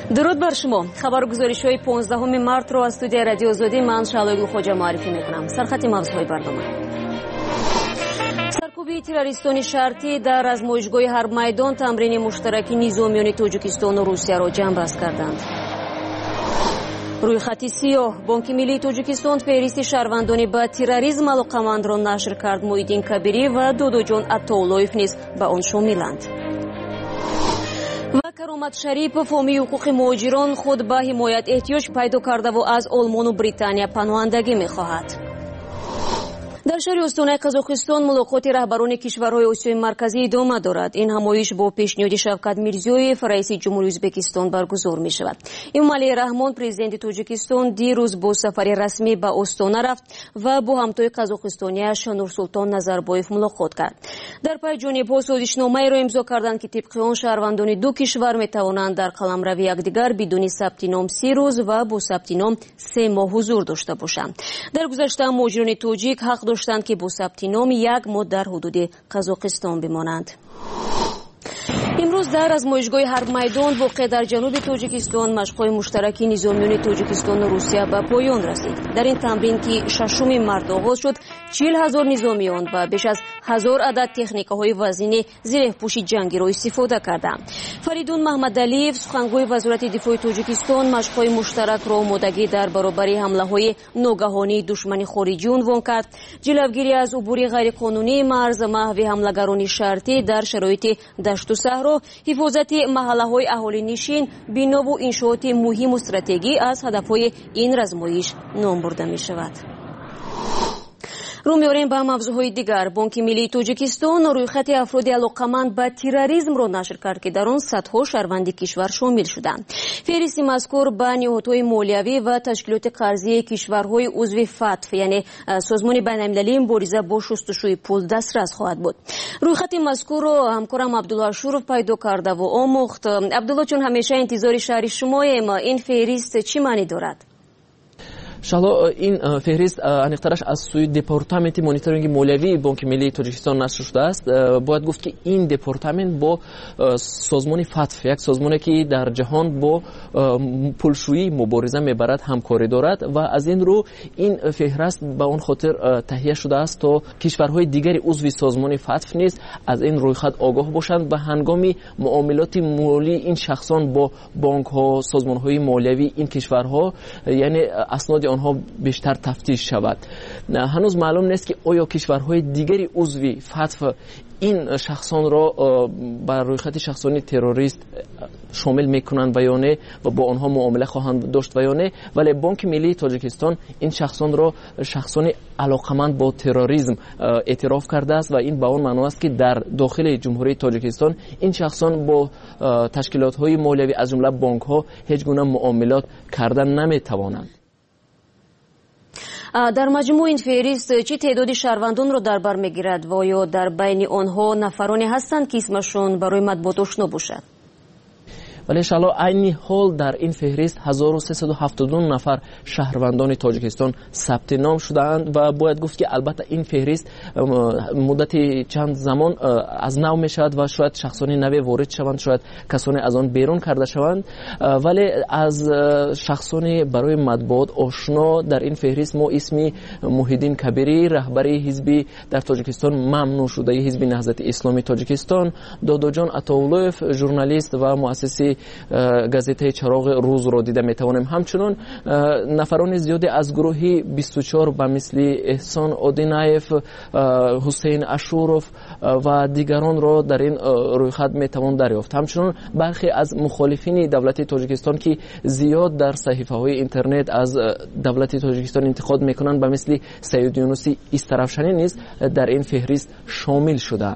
درود بر شما. خبرگزاری‌های 15 مارت رو از استودیو رادیو آزادی من شعله گلخوجا معرفی می‌کنم. سرخط موضوعهای برنامه: سرکوبی تروریستانی شرطی در آزمایشگاه حرب میدان تمرین مشترکی نظامیان تاجیکستان و روسیه را جمع‌بست کردند. روی خط سیاه بانک ملی تاجیکستان فهرست شهروندان با تروریسم علاقمند را نشر کرد. محیدین کبیری و دودوجان عطاالله‌یف نیز به آن شاملند. و کرامت شریف فامی حقوق مهاجران خود به حمایت احتیاج پیدا کرده و از آلمان و بریتانیا پناهندگی می‌خواهد. در شهر استان قزاقستان ملاقات رهبران کشورهای آسیای مرکزی ادامه دارد. این همایش با پیشنهاد شوکت میرزیویف رئیس جمهوری ازبکستان برگزار می شود. امومالی رحمان پرزیدنت تاجیکستان دیروز با سفر رسمی به استان رفت و با همتای قزاقستانیش نورسلطان نظربایف ملاقات کرد. در پی جانب‌ها سازشنامه‌ای را امضا کردند که طبق آن شهروندان دو کشور می توانند در قلمرو یکدیگر بدون ثبت نام 30 روز و با ثبت نام 3 ماه حضور داشته باشند. در گذشته مهاجران تاجیک حق داشتند که با ثبت نام 1 ماه در حدود قزاقستان بمانند. امروز در آزمایشگاه حرب میدان واقع در جنوب تاجیکستان مشق‌های مشترکی نظامیان تاجیکستان و روسیه به پایان رسید. در این تمرین که 6 مارت آغاز شد، 40,000 نظامیان و بیش از 1000 عدد تکنیک‌های وزین زره‌پوش جنگی را استفاده کردند. فریدون محمدعلیف سخنگوی وزارت دفاع تاجیکستان مشق‌های مشترک را آمادگی در برابر حمله‌های ناگهانی دشمن خارجی عنوان کرد. جلوگیری از عبور غیرقانونی مرز، محو حملگران شرطی در شرایط دشت و صحرا، حفاظت محله‌های اهالی نشین، بنا و انشاءات مهم و استراتژی از هدف‌های این آزمایش نام برده می‌شود. رو می‌آوریم به موضوعهای دیگر. بانک ملی تاجیکستان رویخط افراد علاقمند به تروریسم را نشر کرد که در آن صدها شهروند کشور شامل شدند. فهرست مذکور به نهادهای مالیوی و تشکیلات قرضی کشورهای عضو فتف یعنی سازمان بین‌المللی مبارزه با شستشوی پول دسترس خواهد بود. رویخط مذکور را همکارم عبدالله شورف پیدا کرده و آموخت. عبدالله، چون همیشه انتظار شهر شماییم، این فهرست چی معنی دارد؟ شالا این فهرست انیقترش از سوی دپارتمنت مانیتورینگ مالیوی بانک ملی تاجیکستان نشر شده است. باید گفت که این دپارتمنت با سازمان فتف، یک سازمانی که در جهان با پولشویی مبارزه میبرد، همکاری دارد و از این رو این فهرست به اون خاطر تهیه شده است تا کشورهای دیگری عضو سازمان فتف نیز از این رویخط آگاه باشند و هنگام معاملات مالی این شخصان با بانک ها، سازمان های مالیوی این کشورها یعنی اسناد آنها بیشتر تفتیش شود. هنوز معلوم نیست که آیا کشورهای دیگری عضو فتف این شخصان را بر رویخط شخصانی تروریست شامل میکنند و یا نه و با آنها معامله خواهند داشت و یا نه، ولی بانک ملی تاجیکستان این شخصان را شخصان علاقمند با تروریسم اعتراف کرده است و این به آن معنا است که در داخل جمهوری تاجیکستان این شخصان با تشکیلات های مالیوی از جمله بانک ها هیچ گونه معاملات کردن نمیتوانند. در مجموع این فهرست چه تعداد شهروندان را در بر میگیرد و یا در بین آنها نفرانی هستند که اسمشون برای مطبوعات آشنا باشد؟ ولی انشاءالله عینی حال در این فهرست 1372 نفر شهروندان تاجیکستان ثبت نام شدند و باید گفت که البته این فهرست مدت چند زمان از نو می شود و شاید شخصانی نوی وارد شوند، شاید کسانی از آن بیرون کرده شوند، ولی از شخصانی برای مطبوعات آشنا در این فهرست ما اسم محیدین کبیری رهبر حزبی در تاجیکستان ممنوع شده حزب نهضت اسلامی تاجیکستان، دودوجان عطااللهیف ژورنالیست و مؤسس گازیته چراغ روز را دیده میتوانیم. همچنان نفران زیادی از گروه 24 به مثل احسان آدینایف، حسین اشورف و دیگران را در این رویخط میتوان دریافت. همچنان برخی از مخالفین دولت تاجیکستان که زیاد در صحیفه های اینترنت از دولت تاجیکستان انتقاد میکنند به مثل سید یونسی استرافشانی نیز در این فهرست شامل شده.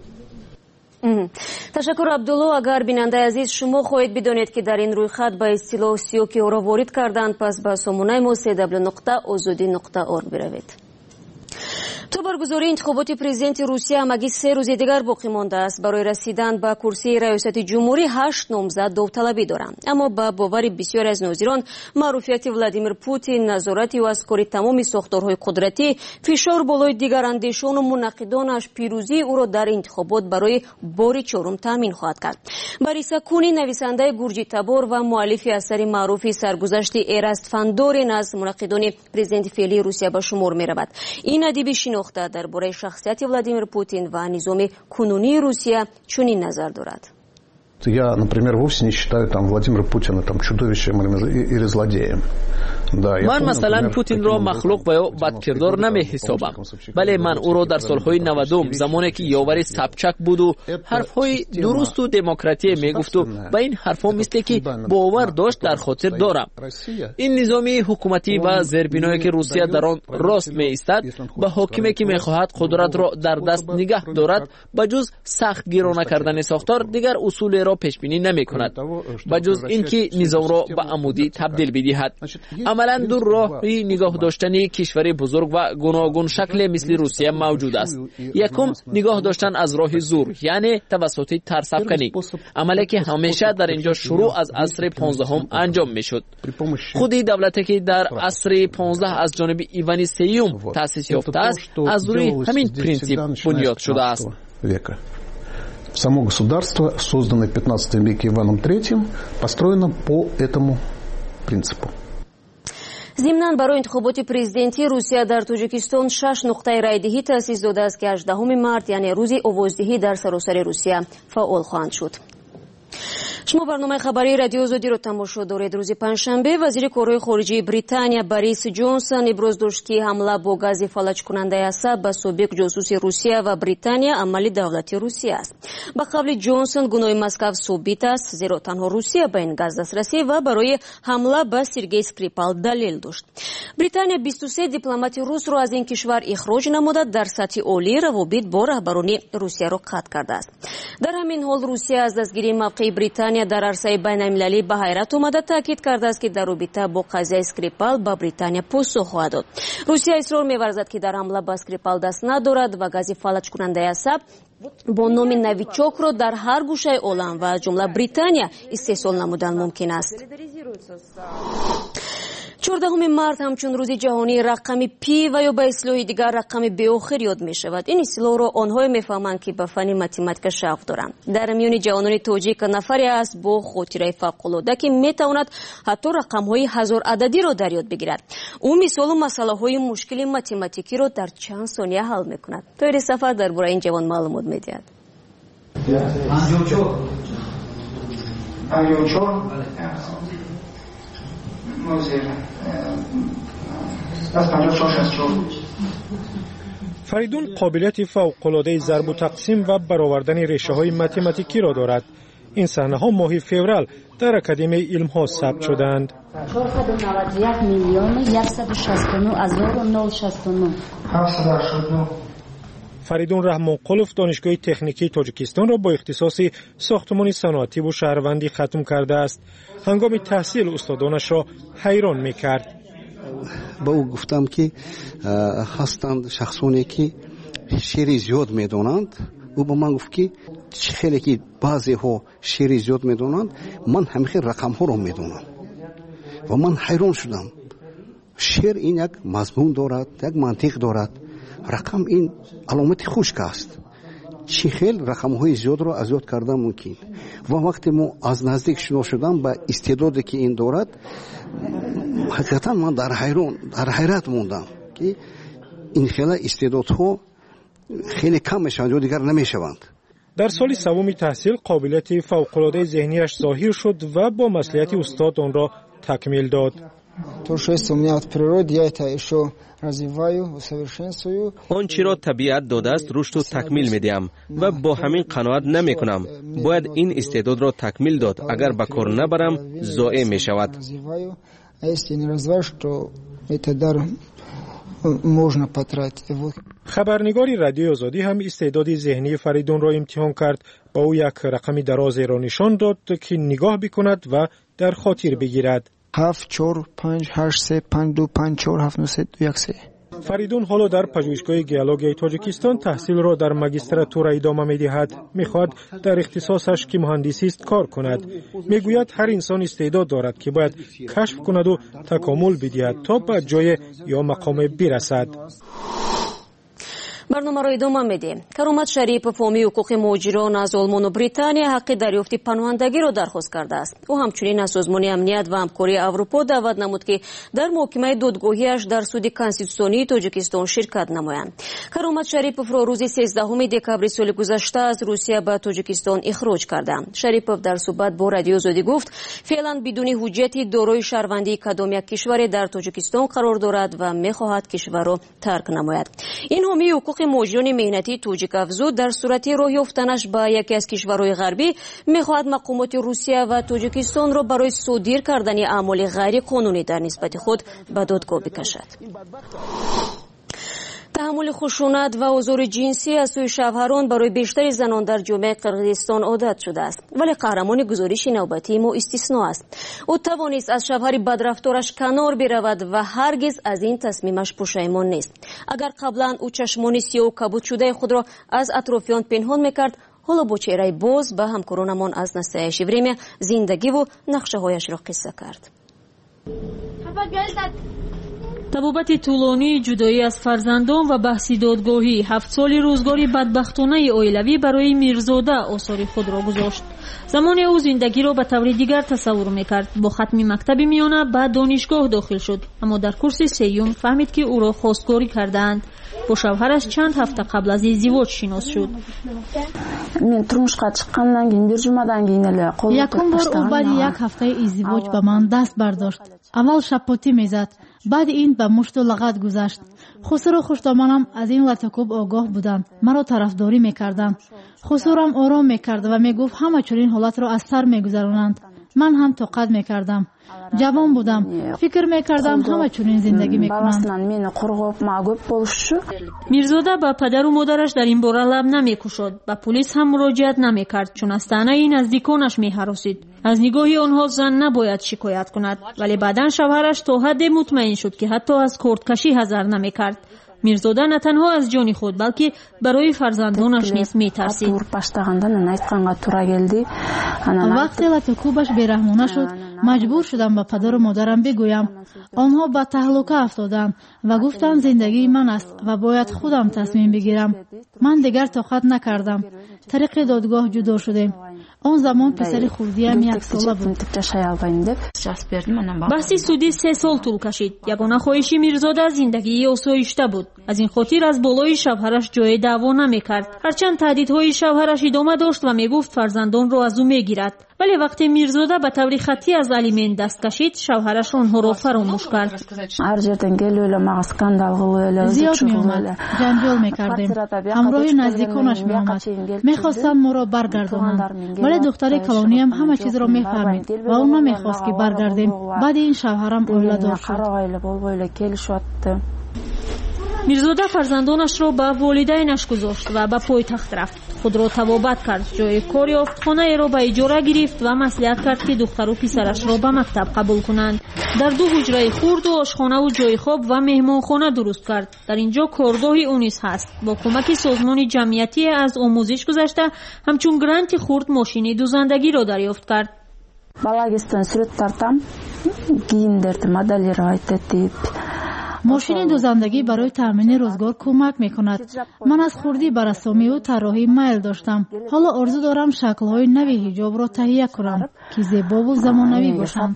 تشکر عبدالله. اگر بیننده عزیز شما خواهید بدانید که در این رویخط به اصطلاح سیاکی او را وارد کردند، پس به سامانه ما www.azadi.org بروید. تو برگزاری انتخابات پرزیدنت روسیه مگی 3 روز دیگر باقی مانده است. برای رسیدن به کرسی ریاست جمهوری 8 نامزد داوطلبی دارند. اما با باور بسیاری از ناظران معروفیت ولادیمیر پوتین، نظارت او از کاری تمام ساختارهای قدرتی، فشار بالای دیگر اندیشان و منقدانش پیروزی او را در انتخابات برای بار چهارم تامین خواهد کرد. باریسا کونی نویسنده گرجی تبار و مؤلف اثر معروف سرگذشت اراست فاندورین از منقدان پرزیدنت فعلی روسیه به شمار می‌رود. این ادیب شناخته درباره شخصیت ولادیمیر پوتین و نظام کنونی روسیه چنین نظر دارد. Я, например, вовсе не считаю Владимира Путина чудовищем или злодеем. من مثلا پوتین را مخلوق و یا بدکردار نمی حسابم، بله من او را در سالهای 90 زمانی که یاور سبچک بود و حرفهای درست و دموکراتی می گفت و به این حرفها مثل که باور داشت در خاطر دارم. این نظامی حکومتی و زیربنایی که روسیه در آن راست می ایستد به حاکمی که می خواهد قدرت را در دست نگه دارد به جز سخت گیرانه کردن ساختار دیگر اصول را پیش بینی نمی کند، به جز اینکه نظام را به عمودی تبدیل بدهد. عملا دو راهی نگاه داشتن کشور بزرگ و گوناگون شکل مثل روسیه موجود است. یکم نگاه داشتن از راه زور، یعنی توسط ترسافکنی، عملی که همیشه در اینجا شروع از عصر 15 انجام میشد. خودی دولتی که در عصر 15 از جانب ایوان سیوم تأسیس یافته است از روی همین پرینسیپ بنیاد شده است. Само государство, созданное в 15 веке Иваном III, построено по этому принципу. ضمناً برای انتخابات پرزیدنتی روسیه در تاجیکستان 6 نقطه رایدهی تأسیس داده است که 18 مارس یعنی روز آوازدهی در سراسر روسیه فعال خواهند شد. شما برنامه خبری رادیو آزادی رو تماشا دارید. روز پنجشنبه وزیر کارهای خارجه بریتانیا باریس جونسون ابراز داشت که حمله با گاز فلج کننده عصب به سابق جاسوس روسیه و بریتانیا عمل دولتی روسیه است. به قول جونسون گناه مسکو ثابت است، زیرا تنها روسیه به این گاز دسترسی و برای حمله به سرگئی اسکریپال دلیل داشت. بریتانیا 23 دیپلمات روس را از این کشور اخراج نموده در سطح عالی روابط با رهبران روسیه را قطع کرده است. در همین حال روسیه از دستگیری موقع بریتانیا در عرصه بین‌المللی به حیرت آمده تاکید کرده است که در رابطه با قضیه اسکریپال به بریتانیا پاسخ خواهد داد. روسیه اصرار می‌ورزد که در حمله به اسکریپال دست ندارد و گاز فلج کننده عصب با نام نویچوک را در هر گوشه عالم و از جمله بریتانیا استحصال نمودن ممکن است. 14 مارس همچون روز جهانی رقم پی و یا به اصطلاح دیگر رقم بی آخر یاد می شود. این اصطلاح را آنها میفهمند که به فن متماتیک شغف دارند. در میان جوانان تاجیک نفری است با خاطره فوق‌العاده که میتواند حتی رقم های هزار عددی را در یاد بگیرد. او مثال و مسئله های مشکل متماتیکی را در چند ثانیه حل میکند. طاهر سفر درباره این جوان معلومات میدهد. فریدون قابلیت فوق‌العاده ضرب و تقسیم و برآوردن ریشه‌های متماتیکی را دارد. این صحنه‌ها ماه فوریه در اکادمی علم‌ها ثبت شدند. 491,169,069 فریدون رحمان قلوف دانشگاه تکنیکی تاجیکستان را با اختصاص ساختمان صنعتی و شهروندی ختم کرده است. هنگام تحصیل استادانش را حیران می‌کرد. با او گفتم که هستند شخصانی که شعر زیاد می‌دانند. او با من گفت که خیلی که بعضی ها شعر زیاد می‌دانند، من همیشه رقم ها را می‌دانم و من حیران شدم. شعر این یک مضمون دارد، یک منطق دارد. رقم این علامت خشک است. چه خیل رقم های زیاد را از یاد کردن ممکن. و وقتی ما از نزدیک شنا شدم به استعدادی که این دارد، حقیقتا من در حیرت موندم که این خیلی استعدادها خیلی کم میشوند یا دیگر نمیشوند. در سال سوم تحصیل قابلیت فوق‌العاده ذهنیش ظاهر شد و با مصلحت استاد آن را تکمیل داد. آنچه را طبیعت داده است رشد و تکمیل میدیم و با همین قناعت نمی کنم. باید این استعداد را تکمیل داد. اگر به کار نبرم ضایع می شود. خبرنگاری رادیو آزادی هم استعداد ذهنی فریدون را امتحان کرد. با او یک رقم درازی را نشان داد که نگاه بکند و در خاطر بگیرد. 7 4 5 8 3 5 2 5 4 7 9 3 2 1 3 فریدون حالا در پژوهشگاه گیولوژی تاجیکستان تحصیل را در ماجستراتور ادامه می‌دهد. می‌خواهد در اختصاصش که مهندسی است کار کند. می‌گوید هر انسان استعداد دارد که باید کشف کند و تکامل بدهد تا به جای یا مقام برسد. برنامه را ادامه میدیم. کرامت شریپов حامی حقوق مهاجران از آلمان و بریتانیا حق دریافت پناهندگی را درخواست کرده است. او همچنین از سازمان امنیت و همکاری اروپا دعوت نمود که در محکمه دادگاهیش در سود کنستیتوسیونی تاجیکستان شرکت نمایند. کرامت شریپов را روز 13 دکامبر سال گذشته از روسیه به تاجیکستان اخراج کردند. شریپov در صحبت با رادیو آزادی گفت فعلا بدون حجتی دارای شهروندی کدام یک کشور در تاجیکستان قرار دارد و می‌خواهد کشور را ترک نماید. این حامی حقوق مهاجران مهنتی توجیک افزود در صورت راه یافتنش به یکی از کشورهای غربی می‌خواهد مقامات روسیه و تاجیکستان را برای صادر کردن اعمال غیر قانونی در نسبت خود به دادگاه بکشد. تحمل خشونت و آزار جنسی از سوی شوهران برای بیشتر زنان در جامعه قرقیزستان عادت شده است، ولی قهرمان گزارش نوبتی ما استثنا است. او توانست از شوهر بدرفتارش کنار برود و هرگز از این تصمیمش پشیمان نیست. اگر قبلا او چشمان سیاه و کبود شده خود را از اطرافیان پنهان میکرد، حالا با چهره باز به همکارانمان از نصایح وریم زندگی و نقشه هایش را قصه کرد. табобати тӯлонии ҷудоӣ аз фарзандон ва баҳси додгоҳӣ 7 соли рӯзгори бадбахтонаи оилавӣ барои мирзода осори худро гузошт. замоне ӯ зиндагиро ба таври дигар тасаввур мекард. бо хатми мактаби миёна ба донишгоҳ дохил шуд, аммо дар курси сеюм фаҳмид ки ӯро хостгорӣ кардаанд. бо шавҳараш чанд ҳафта қабл аз издивоҷ шинос шуд. мен турмушқа чиққандан кийин бир ҷумадан кийин эле якум бор ӯ баъди як ҳафтаи издивоҷ ба ман даст бардошт. аввал шапотӣ мезад, баъди ин ба мушту лағат гузашт. хусуру хуштомонам аз ин латакуб огоҳ буданд, маро тарафдорӣ мекарданд. хусурам ором мекард ва мегуфт ҳама чунин ҳолатро аз сар мегузаронанд. ман ҳам тоқат мекардам. ҷавон будам, фикр мекардам ҳама чунин зиндагӣ мекунанд. мирзода ба падару модараш дар ин бора лаб намекушод, ба пулис ҳам муроҷиат намекард, чун аз таънаи наздиконаш меҳаросид. аз нигоҳи онҳо зан набояд шикоят кунад, вале баъдан шавҳараш то ҳадде мутмаин шуд ки ҳатто аз кордкашӣ ҳазар намекард. мирзода на танҳо аз ҷони худ, балки барои фарзандонаш низ метарсид. вақте латакубаш бераҳмона шуд, маҷбур шудам ба падару модарам бигӯям. онҳо ба таҳлука афтоданд ва гуфтанд зиндагии ман аст ва бояд худам тасмим бигирам. ман дигар тоқат накардам. тариқи додгоҳ ҷудо шудем. он замон писари хурдиам 1 сола буд. баҳси судӣ 3 сол тӯл кашид. ягона хоҳиши мирзода зиндагии осоишта буд. аз ин хотир аз болои шавҳараш ҷое даъво намекард. ҳарчанд таҳдидҳои шавҳараш идома дошт ва мегуфт фарзандонро аз ӯ мегирад. вале вақте мирзода ба таври хаттӣ аз алимент даст кашид, шавҳараш онҳоро фаромӯш кард. зиёд меомад, ҷанҷол мекардем. ҳамроҳи наздиконаш меомад. мехостанд моро баргардонанд, вале духтари калониям ҳама чизро мефаҳмид ва ӯ намехост ки баргардем. баъди ин шавҳарам оиладор шуд. мирзода фарзандонашро ба волидайнаш гузошт ва ба пойтахт рафт. худро тавобат кард, ҷои кор ёфт, хонаеро ба иҷора гирифт ва маслиҳат кард ки духтару писарашро ба мактаб қабул кунанд. дар 2 ҳуҷраи хурду ошхонаву ҷойи хоб ва меҳмонхона дуруст кард. дар ин ҷо коргоҳи ӯ низ ҳаст. бо кӯмаки созмони ҷамъиятие аз омӯзиш гузашта, ҳамчун гранти хурд мошини дузандагиро дарёфт кард. балагистон сурат тартам, кийимдерди моделиро айтатип. мошини дузандагӣ барои таъмини рӯзгор кӯмак мекунад. ман аз хурдӣ ба рассомию тарроҳӣ майл доштам. ҳоло орзу дорам шаклҳои нави ҳиҷобро таҳия кунам ки зебову замонавӣ бошанд.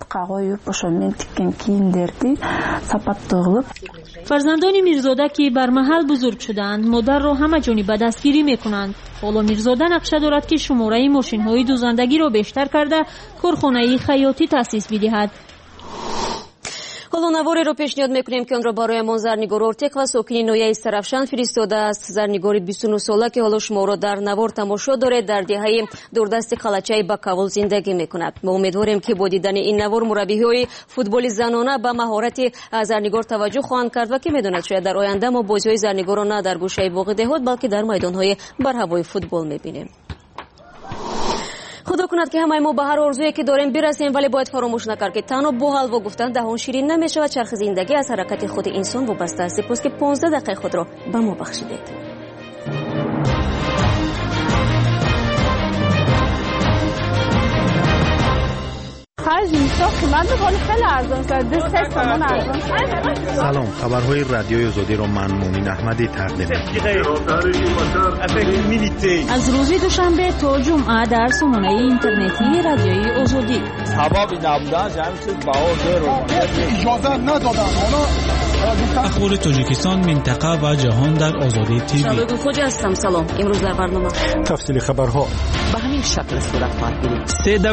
фарзандони мирзода ки бармаҳал бузург шуданд, модарро ҳама ҷониба дастгирӣ мекунанд. ҳоло мирзода нақша дорад ки шумораи мошинҳои дузандагиро бештар карда корхонаи хаётӣ таъсис бидиҳад. ҳоло навореро пешниҳод мекунем ки онро бароямон зарнигор ортеқ ва сокини ноҳияи Сарафшан фиристодааст. зарнигори 29 сола ки ҳоло шуморо дар навор тамошо доред, дар деҳаи дурдасти қалачаи Бакавул зиндагӣ мекунад. мо умедворем ки бо дидани ин навор мураббиҳои футболи занона ба маҳорати зарнигор таваҷҷӯҳ хоҳанд кард ва ки медонад, шояд дар оянда мо бозиҳои зарнигорро на дар гӯшаи боғи деҳот, балки дар майдонҳои барҳавои футбол мебинем. خدا کند که همه ما به هر آرزویی که داریم برسیم، ولی باید فراموش نکرد که تنها با حلوا گفتن دهان شیرین نمیشود. چرخ زندگی از حرکت خود انسان وابسته است. سپاس که 15 دقیقه خود را به ما بخشیدید. سلام، خبرهای رادیوی آزادی را من مومن احمدی تقدیم می‌کنم. از روز دوشنبه تا جمعه در سامانه اینترنتی رادیوی آزادی. سبب نبودن همین چیز اجازه ندادن. اخبار تاجیکستان، منطقه و جهان در آزادی تیوی. شباب خوش هستم. سلام. امروز در برنامه تفصیل خبرها به همین شکل صورت خواهد گرفت.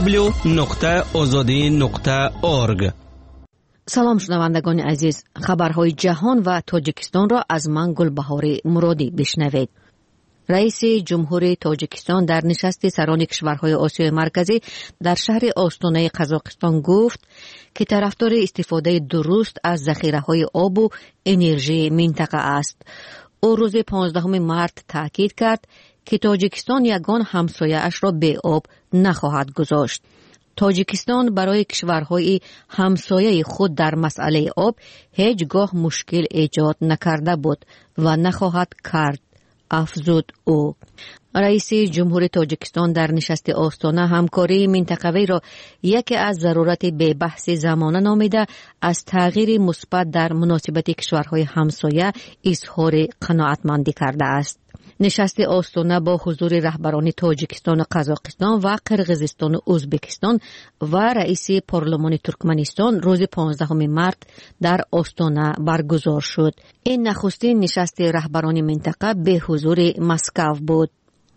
www.azadi.org. سلام شنوندگان عزیز، خبرهای جهان و تاجیکستان را از من گلبهار مرادی بشنوید. رئیس جمهور تاجیکستان در نشست سران کشورهای آسیای مرکزی در شهر آستانه قزاقستان گفت که طرفدار استفاده درست از ذخیره‌های آب و انرژی منطقه است. او روز 15 مارس تاکید کرد که تاجیکستان یگان همسایه‌اش را بی آب نخواهد گذاشت. تاجیکستان برای کشورهای همسایه خود در مسئله آب هیچگاه مشکل ایجاد نکرده بود و نخواهد کرد، افزود او. رئیس جمهور تاجیکستان در نشست آستانه همکاری منطقوی را یکی از ضرورت به بحث زمانه نامیده، از تغییر مثبت در مناسبت کشورهای همسایه اظهار قناعتمندی کرده است. نشست آستانه با حضور رهبران تاجیکستان و قزاقستان و قرقیزستان و ازبکستان و رئیس پارلمان ترکمنستان روز 15 مارس در آستانه برگزار شد. این نخستین نشست رهبران منطقه به حضور مسکو بود.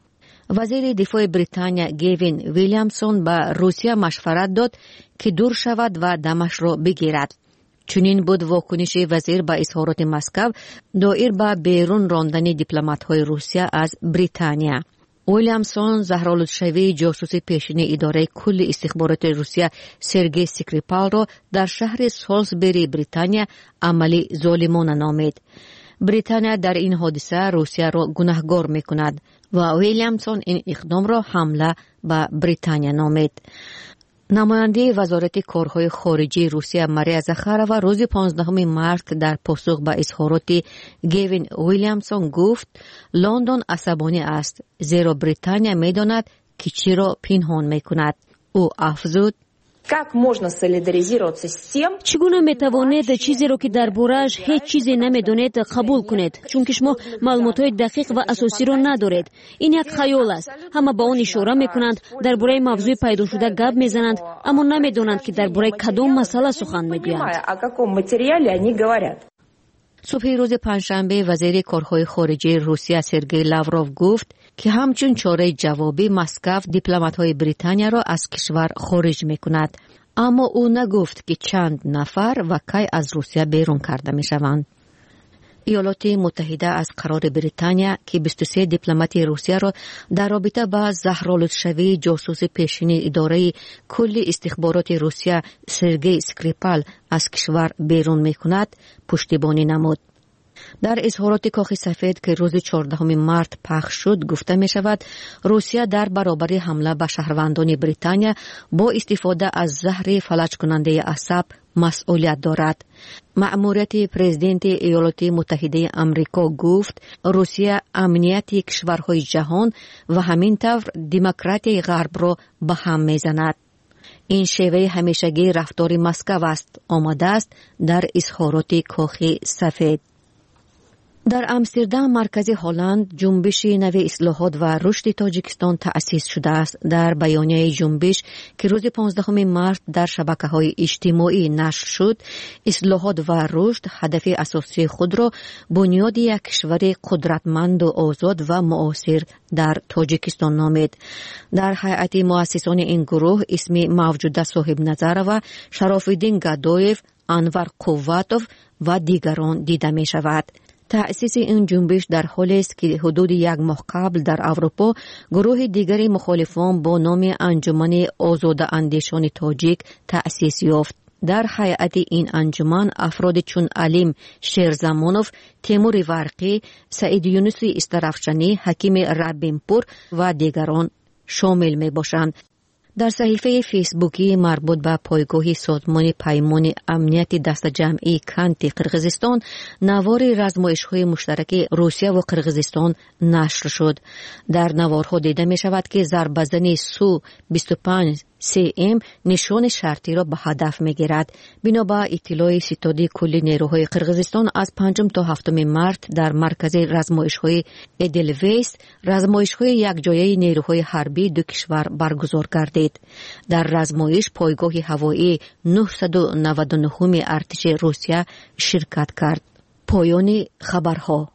وزیر دفاع بریتانیا گیوین ویلیامسون به روسیه مشورت داد که دور شود و دمش را بگیرد. چنین بود واکنش وزیر به اظهارات مسکو دایر به بیرون راندن دیپلمات‌های روسیه از بریتانیا. ویلیامسون زهرآلودشوی جاسوس پیشین اداره کل استخبارات روسیه سرگئی سکریپال را در شهر سالزبری بریتانیا عملی ظالمانه نامید. بریتانیا در این حادثه روسیه را گناهکار می‌کند و ویلیامسون این اقدام را حمله به بریتانیا نامید. نماینده وزارت کارهای خارجی روسیه ماریا زاخارова روز 15 مارس در پاسخ به اظهارات گیوین ویلیامسون گفت لندن عصبانی است، زیرا بریتانیا می‌داند که چی را پنهان می‌کند. او افزود چگونه میتوانید چیزی را که درباره‌اش هیچ چیزی نمیدانید قبول کنید؟ چون که شما معلومات‌های دقیق و اساسی را ندارید. این یک خیال است. همه با آن اشاره میکنند، درباره موضوع پیدا شده گپ میزنند، اما نمیدانند که درباره کدام مسئله سخن میگویند. صبح روز پنجشنبه وزیر کارهای خارجه روسیه سرگئی لاوروف گفت که همچون چاره جوابی مسکو دیپلمات‌های بریتانیا را از کشور خارج می‌کند، اما او نگفت که چند نفر و کی از روسیه بیرون کرده می‌شوند. ایالات متحده از قرار بریتانیا که 23 دیپلمات روسیه را در رابطه با زهرآلودشوی جاسوس پیشین اداره کل استخبارات روسیه سرگئی سکریپال از کشور بیرون می‌کند پشتیبانی نمود. در اظهارات کاخ سفید که روز 14 مارس پخش شد گفته می شود روسیه در برابر حمله به شهروندان بریتانیا با استفاده از زهر فلج کننده عصب مسئولیت دارد. مأموریت پرزیدنت ایالات متحده آمریکا گفت روسیه امنیت کشورهای جهان و همینطور دموکراسی غرب را به هم میزند. این شیوه همیشگی رفتار مسکو است، آمده است در اظهارات کاخ سفید. در امستردام مرکز هلند جنبش نوی اصلاحات و رشد تاجیکستان تأسیس شده است. در بیانیه جنبش که روز 15 مارس در شبکه‌های اجتماعی نشر شد، اصلاحات و رشد هدف اساسی خود را بنیاد یک کشور قدرتمند و آزاد و معاصر در تاجیکستان نامید. در هیئت مؤسسان این گروه اسم موجوده صاحب نظر و شراف‌الدین گدایف، انور قواتوف و دیگران دیده می شود. تأسیس این جنبش در حالی است که حدود یک ماه قبل در اروپا گروه دیگری مخالفان با نام انجمن آزاده اندیشان تاجیک تأسیس یافت. در هیئت این انجمن افراد چون علیم شیرزمانوف، تیمور ورقی، سعید یونسی استرافشانی، حکیم ربینپور و دیگران شامل می باشند. در صحیفه فیسبوکی مربوط به پایگاه سازمان پیمان امنیت دست جمعی کانت قرقیزستان نوار آزمایش‌های مشترک روسیه و قرقیزستان نشر شد. در نوارها دیده می شود که ضربه‌زنی سو 25 CM نشان شرطی را به هدف می گیرد. بنا به اطلاع ستاد کلی نیروهای قرقیزستان از 5 تا 7 مارس در مرکز آزمایش‌های ادلویس آزمایش‌های یکجایی نیروهای حربی دو کشور برگزار گردید. در آزمایش پایگاه هوایی 999 ارتش روسیه شرکت کرد. پایان خبرها.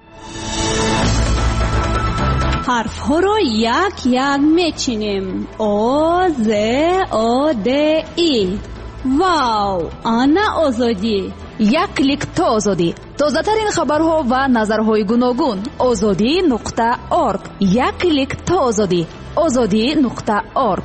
حرف ها رو یک یک میچینیم. او ز او د ای. واو، آنا آزادی. یک کلیک تا آزادی. تازه ترین خبرها و نظرهای گوناگون. azadi.org. یک کلیک تا آزادی. azadi.org.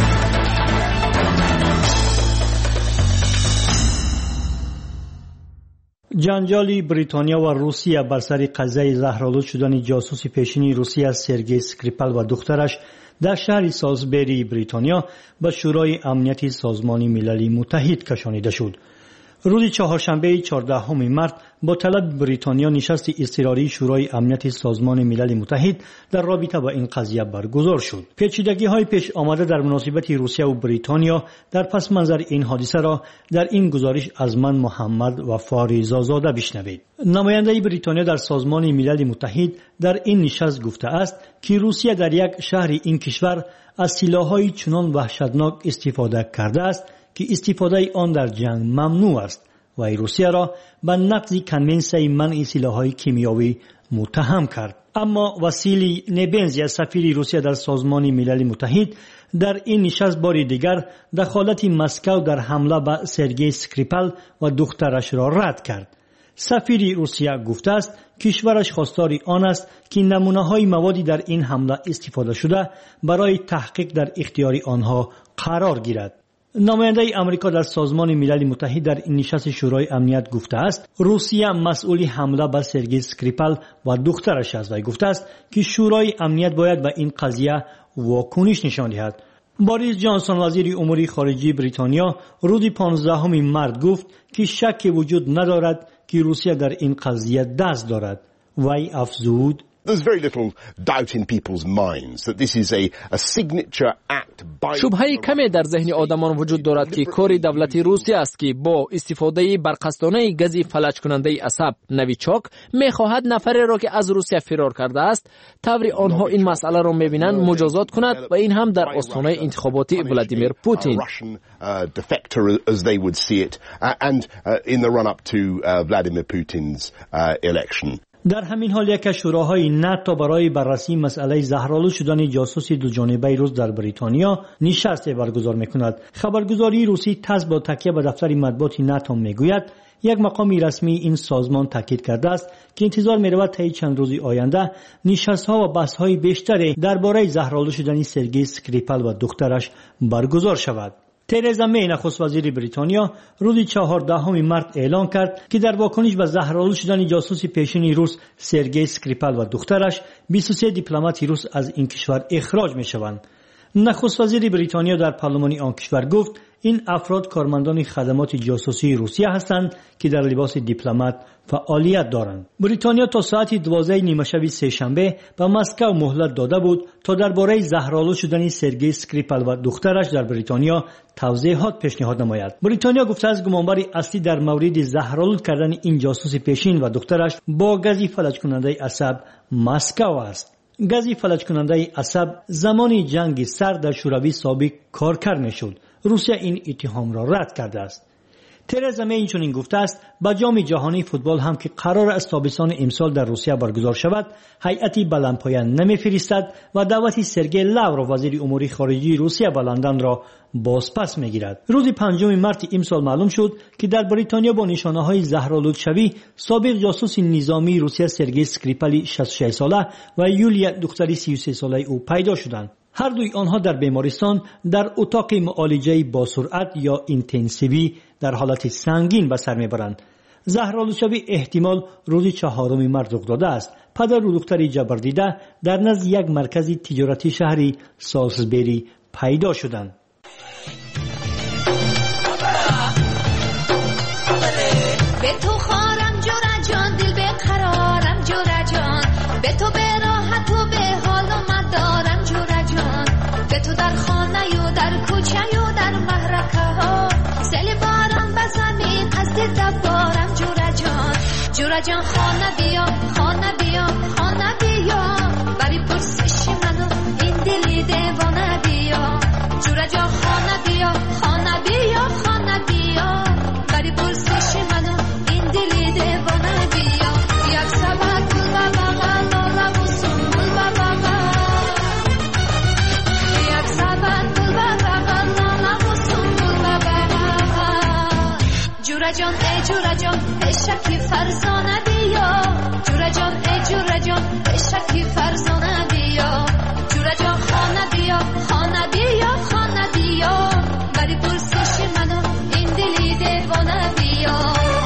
جنجال بریتانیا و روسیه بر سر قضیه زهرآلود شدن جاسوس پیشین روسیه سرگئی اسکریپال و دخترش در شهر سالزبری بریتانیا به شورای امنیت سازمان ملل متحد کشانیده شد. روز چهارشنبه 14 مارس با طلب بریتانیا نشست اضطراری شورای امنیت سازمان ملل متحد در رابطه با این قضیه برگزار شد. پیچیدگی‌های پیش آمده در مناسبت روسیه و بریتانیا در پس منظر این حادثه را در این گزارش از من محمد و فاریزاده بشنوید. نماینده بریتانیا در سازمان ملل متحد در این نشست گفته است که روسیه در یک شهر این کشور از سلاح‌های چنان وحشتناک استفاده کرده است که استفاده آن در جنگ ممنوع است و روسیه را به نقض کنونسیون منع سلاح‌های کیمیایی متهم کرد. اما واسیلی نبنزی سفیر روسیه در سازمان ملل متحد در این نشست بار دیگر دخالت مسکو در حمله به سرگئی اسکریپال و دخترش را رد کرد. سفیر روسیه گفته است کشورش خواستار آن است که نمونه‌های موادی در این حمله استفاده شده برای تحقیق در اختیار آنها قرار گیرد. نماینده آمریکا در سازمان ملل متحد در این نشست شورای امنیت گفته است روسیه مسئول حمله به سرگئی اسکریپال و دخترش است و گفته است که شورای امنیت باید به این قضیه واکنش نشان دهد. بوریس جانسون وزیر امور خارجه بریتانیا روز 15 مارس گفت که شک وجود ندارد که روسیه در این قضیه دست دارد. وی افزود There's very little doubt in people's minds that this is a signature act by شبهه کمی در ذهن آدمان وجود دارد که کار دولت روسیه است که با استفاده برقصدانه گاز فلج کننده عصب نویچاک می‌خواهد نفری را که از روسیه فرار کرده است طوری آنها این مسئله را می‌بینند مجازات کند و این هم در آستانه انتخابات ولادیمیر پوتین. defector as they would see it and in the run up to Vladimir Putin's election. در همین حال یک شوراهای ناتو برای بررسی مسئله زهرآلود شدن جاسوس دو جانبه روس در بریتانیا نشست برگزار می‌کند. خبرگزاری روسی تاس با تکیه به دفتر مطبوعات ناتو میگوید یک مقامی رسمی این سازمان تاکید کرده است که انتظار می‌رود طی چند روز آینده نشست‌ها و بحث‌های بیشتری درباره زهرآلود شدن سرگئی اسکریپال و دخترش برگزار شود. ترزا می نخست وزیر بریتانیا روز 14 مارس اعلام کرد که در واکنش به زهرآلود شدن جاسوس پیشین روس سرگئی اسکریپال و دخترش 23 دیپلمات روس از این کشور اخراج می شوند. نخست وزیر بریتانیا در پارلمان آن کشور گفت این افراد کارمندان خدمات جاسوسی روسیه هستند که در لباس دیپلمات فعالیت دارند. بریتانیا تا ساعت 12 نیمه شب سه‌شنبه به مسکو مهلت داده بود تا درباره زهرآلود شدن سرگئی اسکریپال و دخترش در بریتانیا توضیحات پیشنهاد نماید. بریتانیا گفته است گمانبر اصلی در مورد زهرآلود کردن این جاسوس پیشین و دخترش با گاز فلج کننده عصب مسکو است. گاز فلج کننده عصب زمان جنگ سرد در شوروی سابق کارگر میشد. روسیه این اتهام را رد کرده است. ترزا می اینچنین گفته است با جام جهانی فوتبال هم که قرار است تابستان امسال در روسیه برگزار شود هیئتی بلندپایه نمیفرستد و دعوت سرگئی لاوروف وزیر امور خارجه روسیه به لندن را بازپس میگیرد. روز 5 مارس امسال معلوم شد که در بریتانیا با نشانه‌های زهرآلود شوی سابق جاسوس نظامی روسیه سرگئی اسکریپال 66 ساله و یولیا دختری 33 ساله او پیدا شدند. هر دوی آنها در بیمارستان در اتاق معالجه با سرعت یا اینتنسیوی در حالت سنگین به سر میبرند. زهرآلود شوی احتمال روز 4 مارس رخ داده است. پدر و دختری جبردیده در نزد یک مرکز تجارتی شهری سالزبری پیدا شدند. به تو خارم جورا جان، دل به قرارم جورا جان، به تو به راحت و به حال و مدارم جورا جان، به تو در خانه و در کوچه و در محرکه ها، سیل بارم به زمین از دل دبارم جورا جان، جورا جان خانه بیا خانه بیا خانه بیا، بری پرسش منو این دلی دیوانه بیا، جورا جان خانه بیا خانه بیا خانه بیا، بری پرسش منو این دلی دیوانه بیا، یک سبت گل و بغل لاله و سنبول و بغل، یک سبت گل و بغل لاله و سنبول و بغل، جورا جان ای جورا جان عشقی فرزانه بیا، جورا جان ای جورا جان عشقی فرزانه بیا، جورا جان خانه بیا خانه بیا خانه بیا، بری پرسش منو این دلی دیوانه بیا.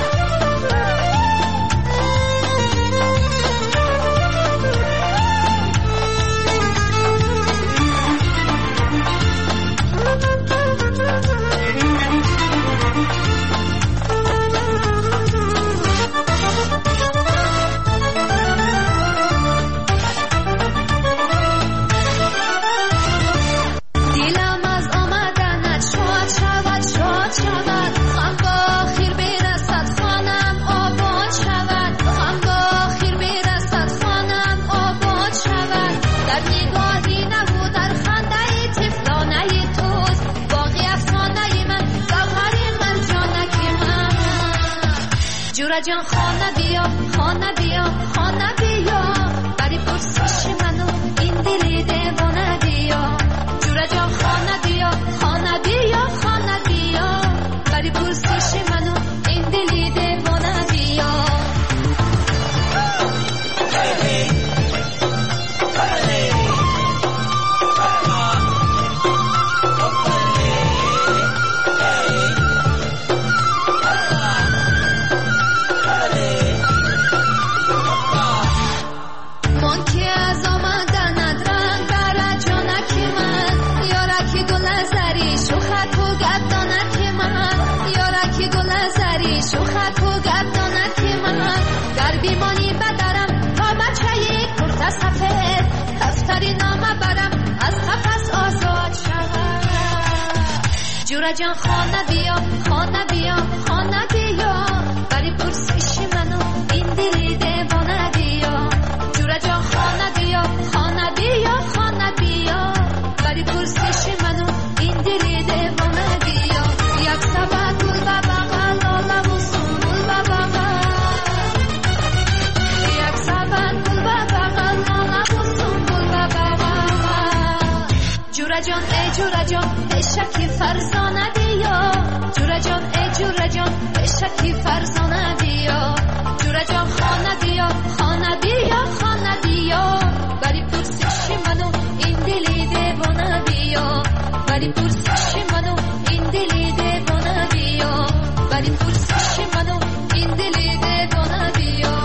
جورا جان خانه بیا خانه بیا خانه بیا، بری پرسش منو این دلی دیوانه بیا، جورا جان خانه بیا خانه بیا خانه بیا، بری پرسش منو این دلی دیوانه بیا. جورا جان خانه بیا خانه بیا خانه بیا، بری پرسش منو این دلی دیوانه بیا، جورا جان خانه بیا خانه بیا خانه بیا، بری پرسش منو این دلی دیوانه بیا، یک سبت گل و بغل لاله و سنبول و بغل، یک سبت گل و بغل لاله و سنبول و بغل، جورا جان ای جورا جان عشقی فرزانه بیا، جورا جان ای جورا جان عشقی فرزانه بیا، جورا جان خانه بیا خانه بیا خانه بیا، بری پرسش منو این دلی دیوانه بیا، بری پرسش منو این دلی دیوانه بیا، بری پرسش منو این دلی دیوانه بیا.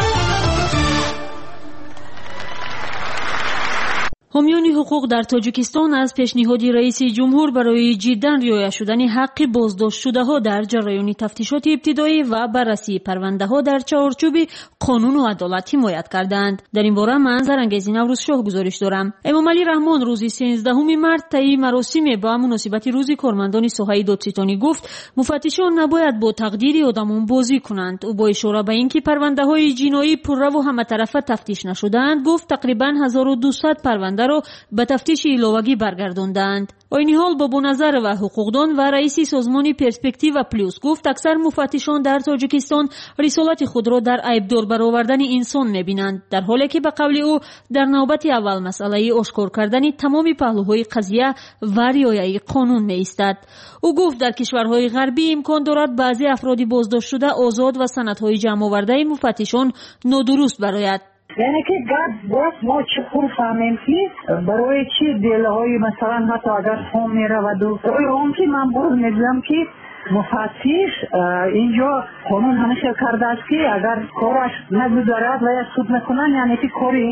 حامیان حقوق در تاجیکستان از پیشنهاد رئیس جمهور برای جداً رعایت شدن حق بازداشت شده ها در جریان تفتیشات ابتدایی و بررسی پرونده ها در چارچوب قانون و عدالت حمایت کردند. در این باره من زرانگیزی نوروز شاه گزارش دارم. امام علی رحمان روز 13 مارس طی مراسم با مناسبت روز کارمندان ساحه دادستانی گفت مفتشان نباید با تقدیر آدمان بازی کنند. او با اشاره به اینکه پرونده های جنایی پررو و همه طرفه تفتیش نشدند گفت تقریباً 1200 پرونده را به تفتیش علاوگی برگرداندند. این حال بابو نظر و حقوقدان و رئیس سازمان پرسپکتیو پلوس گفت اکثر مفتشان در تاجیکستان رسالت خود را در عیبدار برآوردن انسان می‌بینند، در حالی که به قول او در نوبت اول مسئله آشکار کردن تمام پهلوهای قضیه و رعایت قانون می‌ایستد. او گفت در کشورهای غربی امکان دارد بعضی افراد بازداشت شده آزاد و سندهای جمع آورده مفتشان نادرست برآید. یعنی که باید ما چطور فهمیم که برای چی دلهای مثلا حتی اگر فهم میرود و اون که من باز میدونم که مفتش اینجا قانون همیشه کرده است که اگر کارش نگذارد و یا سود نکنن یعنی که کار این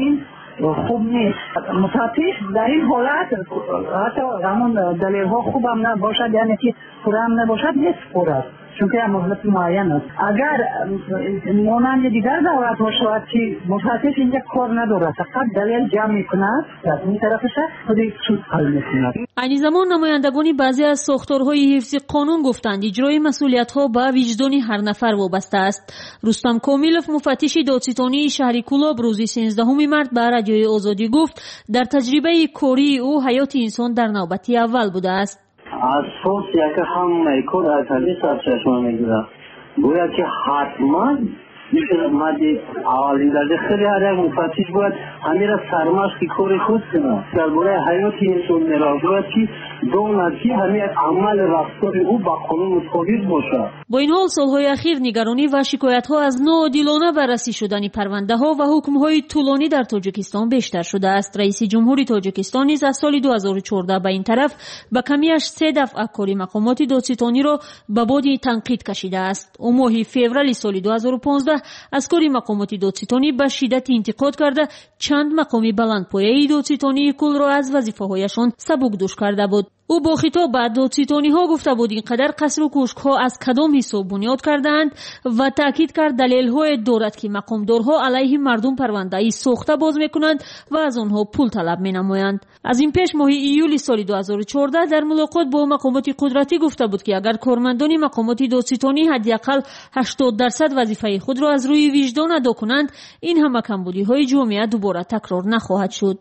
خوب نیست. مفتش در این حالت حتی همون دلیل ها خوب هم نباشد، یعنی که پوره هم نباشد نصف پوره است، چون که مهلت معین است. اگر مانند دیگر دولت ها شود که مفتش اینجا کار ندارد، فقط دلیل جمع میکند، از این طرفش خودی سود حل میکند. این زمان نمایندگان بعضی از ساختارهای حفظ قانون گفتند اجرای مسئولیت‌ها به وجدان هر نفر وابسته است. رستم کاملوف مفتش دادستانی شهر کولاب روز 13 مارس به رادیوی آزادی گفت در تجربه کاری او حیات انسان در نوبت اول بوده است. اساس یک همه کار از همین سرچشمه میگیره، گویا که حتما میشه مادی اولین درجه خیلی هر مفتش باید همین را سرمشق کار خود کنه درباره حیات انسان میراجعه که دولت که همین عمل رفتار او با قانون مطابق باشه. با این حال سالهای اخیر نگرانی و شکایت‌ها از ناعادلانه بررسی شدن پرونده‌ها و حکم‌های طولانی در تاجیکستان بیشتر شده است. رئیس جمهوری تاجیکستان نیز از سال 2014 به این طرف به کمیش 3 دفعه کاری مقامات دادستانی را به باد تنقید کشیده است. او ماه فوریه سال 2015 از کاری مقامات دادستانی به شدت انتقاد کرده چند مقام بلندپایه دادستانی کل را از وظیفه‌هایشان سبکدوش کرده بود. او با خطاب به دادستانی‌ها گفته بود اینقدر قصر و کوشک‌ها از کدام حساب بنیاد کردند و تاکید کرد دلیل‌های دارد که مقامدارها علیه مردم پرونده‌ای ساخته باز می‌کنند و از آنها پول طلب می‌نمایند. از این پیش ماه ایول سال 2014 در ملاقات با مقامات قدرتی گفته بود که اگر کارمندان مقامات دادستانی حداقل 80% وظیفه خود را از روی وجدان ادا کنند، این همه کمبودی‌های جامعه دوباره تکرار نخواهد شد.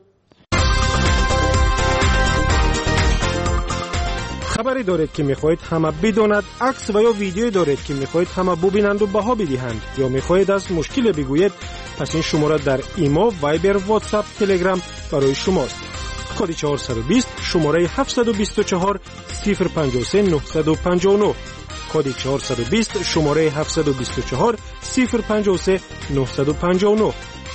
خبری دارید که میخواهید همه بداند، عکس و یا ویدیویی دارید که میخواهید همه ببینند و بها بدهند، یا میخواهید از مشکل بگویید، پس این شماره در ایما، وایبر، واتساپ، تلگرام برای شماست. کد 420 شماره 724 053 959 کد 420 شماره 724 053 959.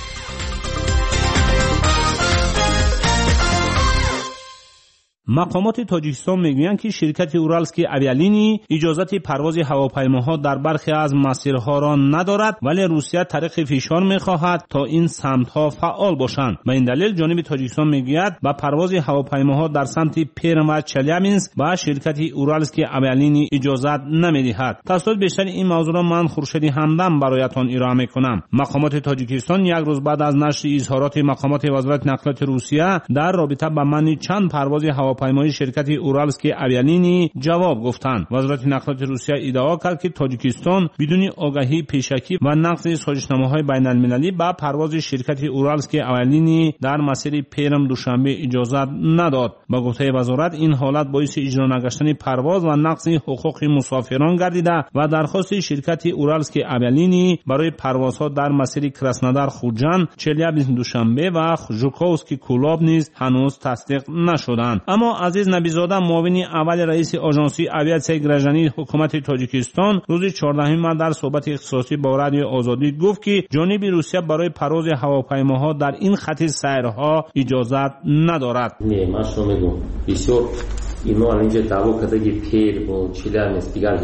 مقامات تاجیکستان میگویند که شرکت اورالسکی اویالینی اجازت پرواز هواپیماها در برخی از مسیرها را ندارد، ولی روسیه طریق فشار میخواهد تا این سمتها فعال باشند. به این دلیل جانب تاجیکستان میگوید با پرواز هواپیماها در سمت پرم و چلیابینسک با شرکت اورالسکی اویالینی اجازت نمیدهد. تفصیلات بیشتر این موضوع را من خورشید همدم برایتان ارائه میکنم. مقامات تاجیکستان یک روز بعد از نشر اظهارات مقامات وزارت نقلیات روسیه در رابطه با منع چند پرواز هواپیمای شرکت اورالسکی اویالینی جواب گفتند. وزارت نقلیات روسیه ادعا کرد که تاجیکستان بدون آگاهی پیشکی و نقض سازشنامه‌های بین‌المللی با پرواز شرکت اورالسکی اویالینی در مسیر پرم دوشنبه اجازت نداد. با گفته وزارت این حالت باعث اجرا نگشتن پرواز و نقض حقوق مسافران گردیده و درخواست شرکت اورالسکی اویالینی برای پروازها در مسیر کراسنودار خوجان، چلیابینسک دوشنبه و ژوکووسکی کولاب نیز هنوز تصدیق نشدند. اما عزیز نبیزاده معاون اول رئیس آژانسی اویاسیای گراژانی حکومت تاجیکستان روز 14 مارس در صحبت اختصاصی با رادیو آزادی گفت که جانب روسیه برای پرواز هواپیماها در این خط سیرها اجازت ندارد. نه من شما میگم بسیار اینو اینجا دعوا کرده که پیر و چلیابینسک دیگر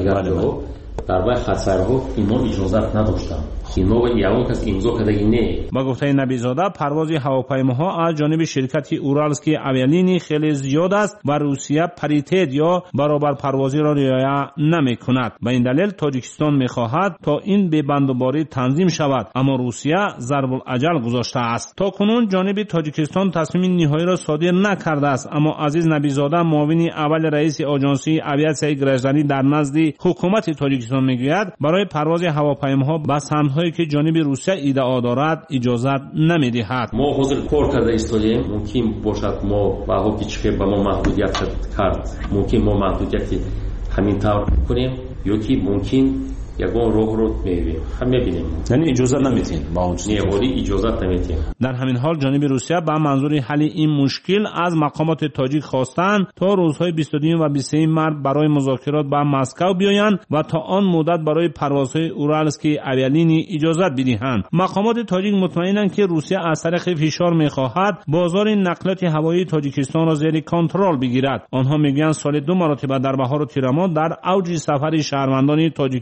در واقع خطرها اینا اجازت نداشتن. اینا و یاون کس امضا کرده نه. با گفته نبیزاده پرواز هواپیماها از جانب شرکت اورالسکی اویالینی خیلی زیاد است و روسیه پریتید یا برابر پروازی را رعایت نمی‌کند. به این دلیل تاجیکستان می‌خواهد تا این ببندوباری تنظیم شود، اما روسیه ضرب الاجل گذاشته است. تا کنون جانب تاجیکستان تصمیم نهایی را صادر نکرده است، اما عزیز نبیزاده معاون اول رئیس آژانسی اویاسیای گراژانی در نزد حکومت تاجیکستان میگوید برای پرواز هواپیماها به سمت‌هایی که جانب روسیه ادعا دارد اجازت نمی‌دهد. ما حاضر کار کرده ایستادیم، ممکن باشد ما با حاکی چه با ما محدودیت کرد، ممکن ما محدودیتی همین طور کنیم یا که ممکن یگان راه رو می‌بینیم. هم می‌بینیم. یعنی اجازه نمی‌دین با اون چیزی. نه اجازه نمی‌دیم. در همین حال جانب روسیه با منظور حل این مشکل از مقامات تاجیک خواستند تا روزهای 22 و 23 مارس برای مذاکرات با مسکو بیایند و تا آن مدت برای پروازهای اورالسکی اویالینی اجازه بدهند. مقامات تاجیک مطمئنند که روسیه از طریق فشار می‌خواهد بازار نقلیات هوایی تاجیکستان را زیر کنترل بگیرد. آنها میگویند سال 2 مرتبه در بهار و تیر ماه در اوج سفر شهروندان تاجیکستان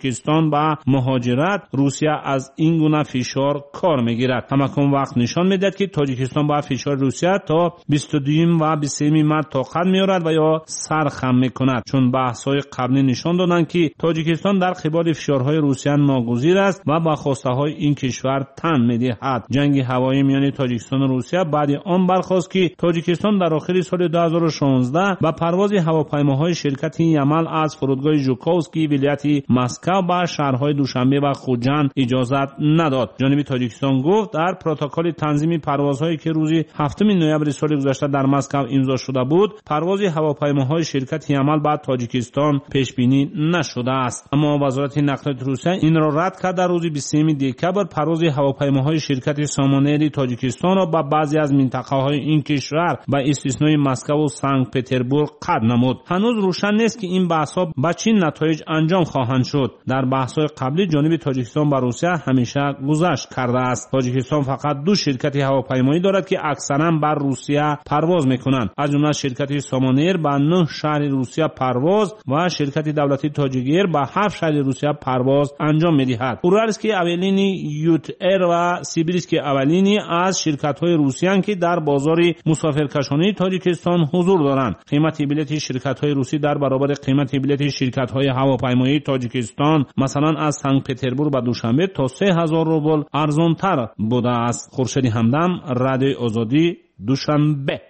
تاجیکستان به مهاجرت، روسیه از این گونه فشار کار میگیرد. همکنون وقت نشان میدهد که تاجیکستان با فشار روسیه تا 22 و 23 مارس طاقت میارد و یا سرخم میکند، چون بحث‌های قبلی نشان دادند که تاجیکستان در قبال فشارهای روسیه ناگزیر است و با خواسته‌های این کشور تن میدهد. جنگ هوایی میان تاجیکستان و روسیه بعد آن برخاست که تاجیکستان در آخر سال 2016 با پرواز هواپیماهای شرکت یمل از فرودگاه ژوکووسکی ولایت مسکو به شهرهای دوشنبه و خوجند اجازت نداد. جانب تاجیکستان گفت در پروتکل تنظیم پروازهایی که روز 7 نوامبر سال گذشته در مسکو امضا شده بود، پرواز هواپیماهای شرکت یمل به تاجیکستان پیش بینی نشده است. اما وزارت نقلیات روسیه این را رد کرد. در روز 23 دکبر پرواز هواپیماهای شرکت سامانر تاجیکستان را به بعضی از منطقه‌های این کشور با استثنای مسکو و سنت پترزبورگ قطع نمود. هنوز روشن نیست که این بحث‌ها به چه نتایج انجام خواهند شد. در بحث‌های قبلی جانب تاجیکستان با روسیه همیشه گذشت کرده است. تاجیکستان فقط دو شرکت هواپیمایی دارد که اکثراً بر روسیه پرواز می‌کنند، از جمله شرکت سامانر به 9 شهر روسیه پرواز و شرکت دولتی تاجیک به 7 شهر روسیه پرواز انجام می‌دهد. اورالسکی اولینی، یوت ایر و سیبیرسکی اولینی از شرکت‌های روسیه که در بازار مسافرکشانی تاجیکستان حضور دارند. قیمت بلیط شرکت‌های روسی در برابر قیمت بلیط شرکت‌های هواپیمایی تاجیکستان مثلا از سنت پترزبورگ به دوشنبه تا 3000 روبل ارزان‌تر بوده است. خورشید همدم، رادیو آزادی، دوشنبه.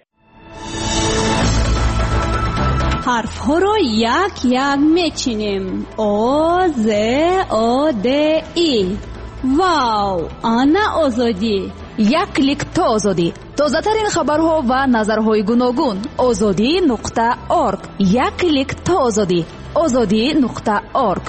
حرف‌ها را یک یک میچینیم. آ ز آ د ای. واو، آنا آزادی. یک کلیک تا آزادی. تازه‌ترین خبرها و نظرهای گوناگون. azadi.org. یک کلیک تا آزادی. azadi.org.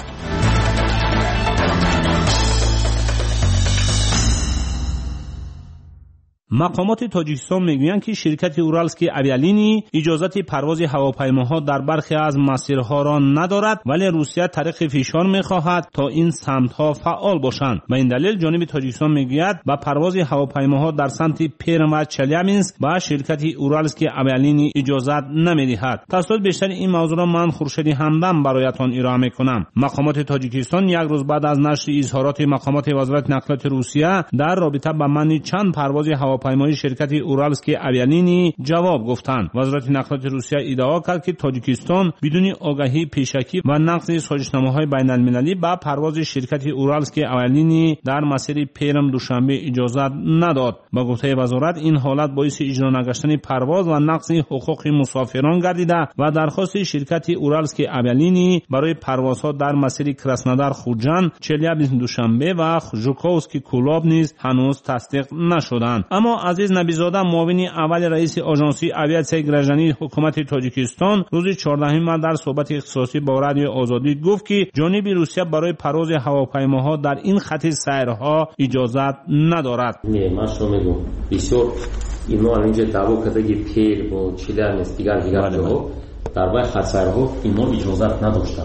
مقامات تاجیکستان میگویند که شرکت اورالسکی اویالینی اجازت پرواز هواپیماها در برخی از مسیرها را ندارد، ولی روسیه طریق فشار میخواهد تا این سمت‌ها فعال باشند. به این دلیل جانب تاجیکستان میگوید با پرواز هواپیماها در سمت پرم و چلیابینسک با شرکت اورالسکی اویالینی اجازت نمیدهد. تفصیلات بیشتر این موضوع را من خورشید همدم برایتان ارائه میکنم. مقامات تاجیکستان یک روز بعد از نشر اظهارات مقامات وزارت نقلیات روسیه در رابطه با منع چند پرواز هواپیمای شرکت اورالسکی اویالینی جواب گفتند. وزارت نقلیات روسیه ادعا کرد که تاجیکستان بدون آگاهی پیشکی و نقض سازشنامه‌های بین‌المللی با پرواز شرکت اورالسکی اویالینی در مسیر پرم دوشنبه اجازت نداد. با گفته وزارت این حالت باعث اجرا نگشتن پرواز و نقض حقوق مسافران گردیده و درخواست شرکت اورالسکی اویالینی برای پروازها در مسیر کراسنودار خوجند، چلیابینسک دوشنبه و ژوکووسکی کولاب نیز هنوز تصدیق نشدند. اما عزیز نبیزاده، معاون اول رئیس آژانسی آویاسیای گرجانی حکومت تاجیکستان روز 14 مارس در صحبت اختصاصی با رادیو آزادی گفت که جانب روسیه برای پرواز هواپیماها در این خط سیرها اجازت ندارد. من شما میگم بسیار اینو اینجا دعوا کرده که پیر و چیلانس دیگر جاها در واقع خط سیرها اینو اجازت نداشتن.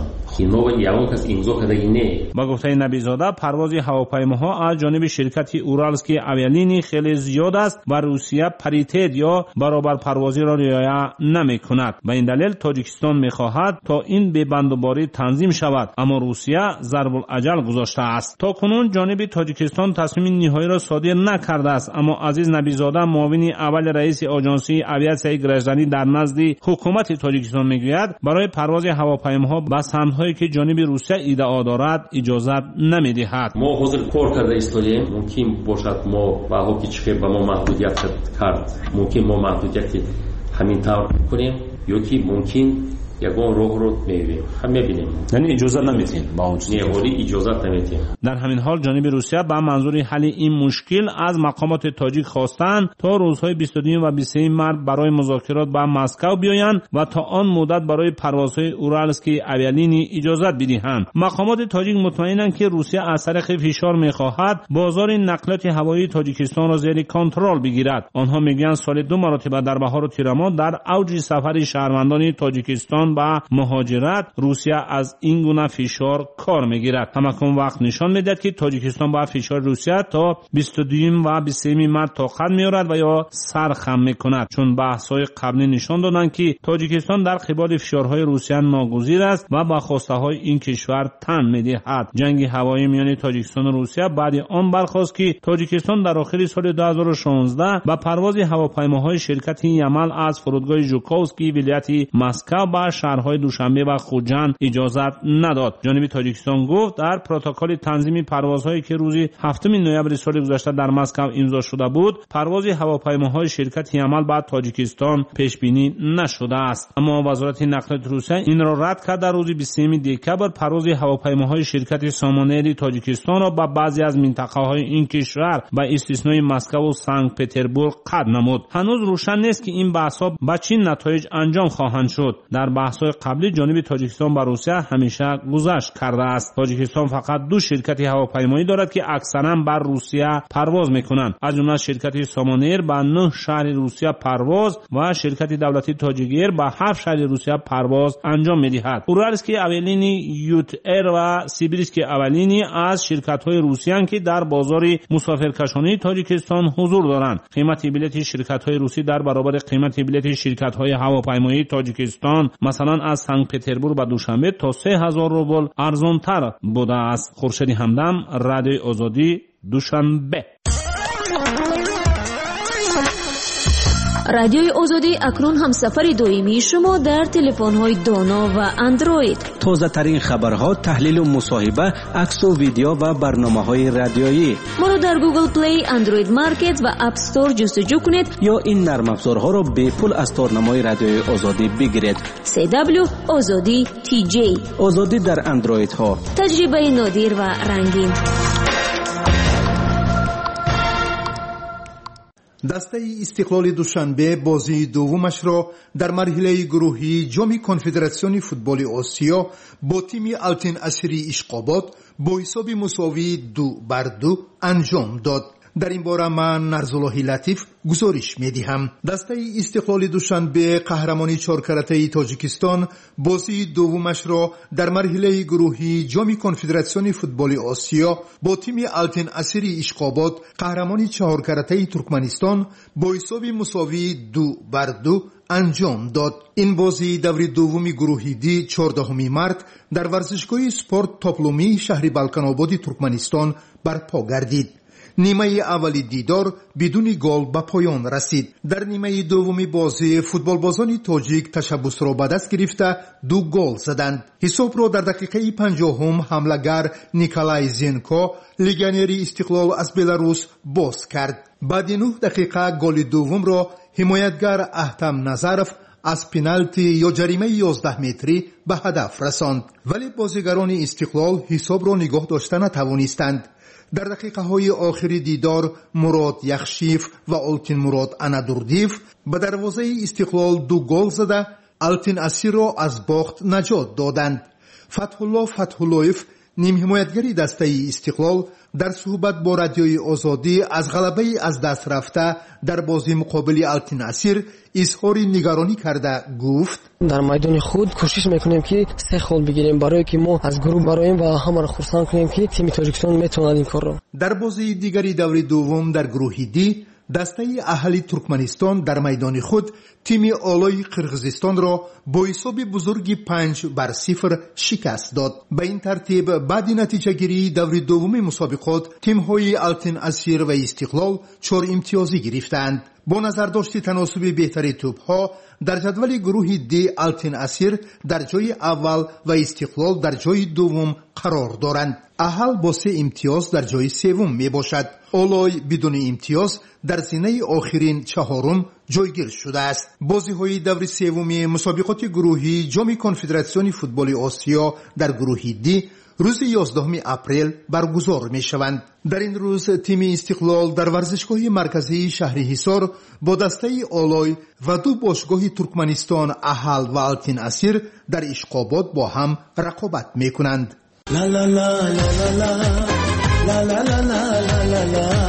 با گفته نبیزاده پرواز هواپیماها از جانب شرکت اورالسکی اویالینی خیلی زیاد است و روسیه پریتید یا برابر پروازی را رعایت نمی کند. به این دلیل تاجیکستان می خواهد تا این ببندوباری تنظیم شود، اما روسیه ضرب الاجل گذاشته است. تا کنون جانب تاجیکستان تصمیم نهایی را صادر نکرده است، اما عزیز نبیزاده معاون اول رئیس آژانسی آویاسیای گرجانی در نزد حکومت تاجیکستان میگوید برای پرواز هواپیماها به سمت‌هایی که جانب روسیه ادعا دارد اجازت نمیدهد. ما حاضر کار کرده ایستادیم. ممکن باشد ما با هوکی چه به ما محدودیت کرد، ممکن ما محدودیت همین طور کنیم یا که ممکن یگان راه رو میبینیم هم میبینیم، یعنی اجازه نمیدین با اون چیزی اجازه نمیدیم. در همین حال جانب روسیه به منظور حل این مشکل از مقامات تاجیک خواستند تا روزهای 22 و 23 مارس برای مذاکرات با مسکو بیایند و تا آن مدت برای پروازهای اورالسکی اویالینی اجازه بدهند. مقامات تاجیک مطمئنند که روسیه از طریق فشار میخواهد بازار نقلیات هوایی تاجیکستان را زیر کنترل بگیرد. آنها میگویند سال 2 مرتبه در بهار و تیر ماه در اوج سفر شهروندان تاجیکستان تاجیکستان به مهاجرت، روسیه از این گونه فشار کار میگیرد. همکنون وقت نشان میدهد که تاجیکستان با فشار روسیه تا 22 و 23 مارس طاقت میارد و یا سر خم میکند، چون بحث‌های قبلی نشان دادند که تاجیکستان در قبال فشارهای روسیه ناگزیر است و با خواسته‌های این کشور تن میدهد. جنگ هوایی میان تاجیکستان و روسیه بعد آن برخاست که تاجیکستان در آخر سال 2016 با پرواز هواپیماهای شرکت یمل از فرودگاه ژوکووسکی ولایت مسکو به شهرهای دوشنبه و خوجند اجازت نداد. جانب تاجیکستان گفت در پروتکل تنظیم پروازهایی که روز 7 نوامبر سال گذشته در مسکو امضا شده بود، پرواز هواپیماهای شرکت یمل به تاجیکستان پیش بینی نشده است. اما وزارت نقلیات روسیه این را رد کرد. در روز 23 دکتر پرواز هواپیماهای شرکت سامانر تاجیکستان را به بعضی از منطقه‌های این کشور به استثنای مسکو و سنت پترزبورگ قطع نمود. هنوز روشن نیست که این بحث‌ها به چه نتایج انجام خواهند شد. در بحث‌های قبلی جانب تاجیکستان با روسیه همیشه گذشت کرده است. تاجیکستان فقط دو شرکت هواپیمایی دارد که اکثراً بر روسیه پرواز می‌کنند. از جمله شرکت سامانر به 9 شهر روسیه پرواز و شرکت دولتی تاجیک‌ایر به 7 شهر روسیه پرواز انجام می‌دهد. اورالسکی اولینی، یوت ایر و سیبیرسکی اولینی از شرکت‌های روسیه‌اند که در بازار مسافرکشانی تاجیکستان حضور دارند. قیمت بلیط شرکت‌های روسی در برابر قیمت بلیط شرکت‌های هواپیمایی تاجیکستان مثلا از سنت پترزبورگ به دوشنبه تا 3000 روبل ارزان‌تر بوده است. خورشید همدم، رادیوی آزادی، دوشنبه. رادیوی آزادی اکنون همسفر دائمی شما در تلفن‌های دانا و اندروید. تازه ترین خبرها، تحلیل و مصاحبه، عکس و ویدیو و برنامه‌های رادیویی. ما رو در گوگل پلی، اندروید مارکت و اپ استور جستجو کنید یا این نرم افزارها را به پول از تارنمای رادیوی آزادی بگیرید. CW آزادی TJ. آزادی در اندروید ها. تجربه نادر و رنگین. دسته استقلال دوشنبه بازی دومش را در مرحله گروهی جام کنفدراسیون فوتبال آسیا با تیم التین اسیری اشقابات با حساب مساوی 2-2 انجام داد. در این باره من نرزالله لطیف گزارش می‌دهم. دسته استقلال دوشنبه قهرمانی چارکرته تاجیکستان بازی دومش را در مرحله گروهی جام کنفدراسیون فوتبال آسیا با تیم التین اسیری اشقابات قهرمانی چهارکرته ترکمنستان با حساب مساوی 2-2 انجام داد. این بازی دور دومی گروهی دی 14 مارس در ورزشگاه سپورت تاپلومی شهر بالکن ترکمنستان برپا گردید. نیمه اولی دیدار بدون گل به پایان رسید. در نیمه دومی بازی فوتبالبازان تاجیک تشبث را به دست گرفته 2 گل زدند. حساب را در دقیقه 50 حمله‌گر نیکولای زینکو لگانری استقلال از بلاروس باز کرد. بعد 9 دقیقه گل دوم را حمایتگر احتم نظرف از پنالتی یا جریمه 11 متری به هدف رساند، ولی بازیگران استقلال حساب را نگاه داشته نتوانستند. در دقیقه های آخری دیدار مراد یخشیف و آلتین مراد انادوردیف به دروازه استقلال 2 گل زده التین اسیر را از باخت نجات دادند. فتحالله فتحاللهیف نیم حمایتگری دسته استقلال در صحبت با رادیوی آزادی از غلبه از دست رفته در بازی مقابل التین اسیر اظهار نگرانی کرده گفت: در میدان خود کوشش میکنیم که 3 گل بگیریم برای که ما از گروه برایم و همه را خرسند کنیم که تیم تاجیکستان میتواند این کار را. در بازی دیگری دور دوم در گروه دی دسته اهلی ترکمنستان در میدان خود تیم آلای قرغیزستان را با حساب بزرگی 5-0 شکست داد. به این ترتیب بعد نتیجه گیری دور دوم مسابقات تیم های التین اسیر و استقلال 4 امتیازی گرفتند. با نظرداشت تناسب بهتری توپ ها در جدول گروه دی التین اسیر در جای اول و استقلال در جای دوم قرار دارند. اهل با 3 امتیاز در جای سوم می باشد. آلای بدون امتیاز در زینه آخرین 4م جایگیر شده است. بازی های دور سوم مسابقات گروهی جام کنفدراسیون فوتبال آسیا در گروه دی روز 11 اپریل برگزار می شوند. در این روز تیم استقلال در ورزشگاه مرکزی شهر حصار با دسته آلای و 2 باشگاه ترکمنستان اهل و التین اسیر در اشقابات با هم رقابت می کنند. لا لا لا لا لا لا لا لا لا لا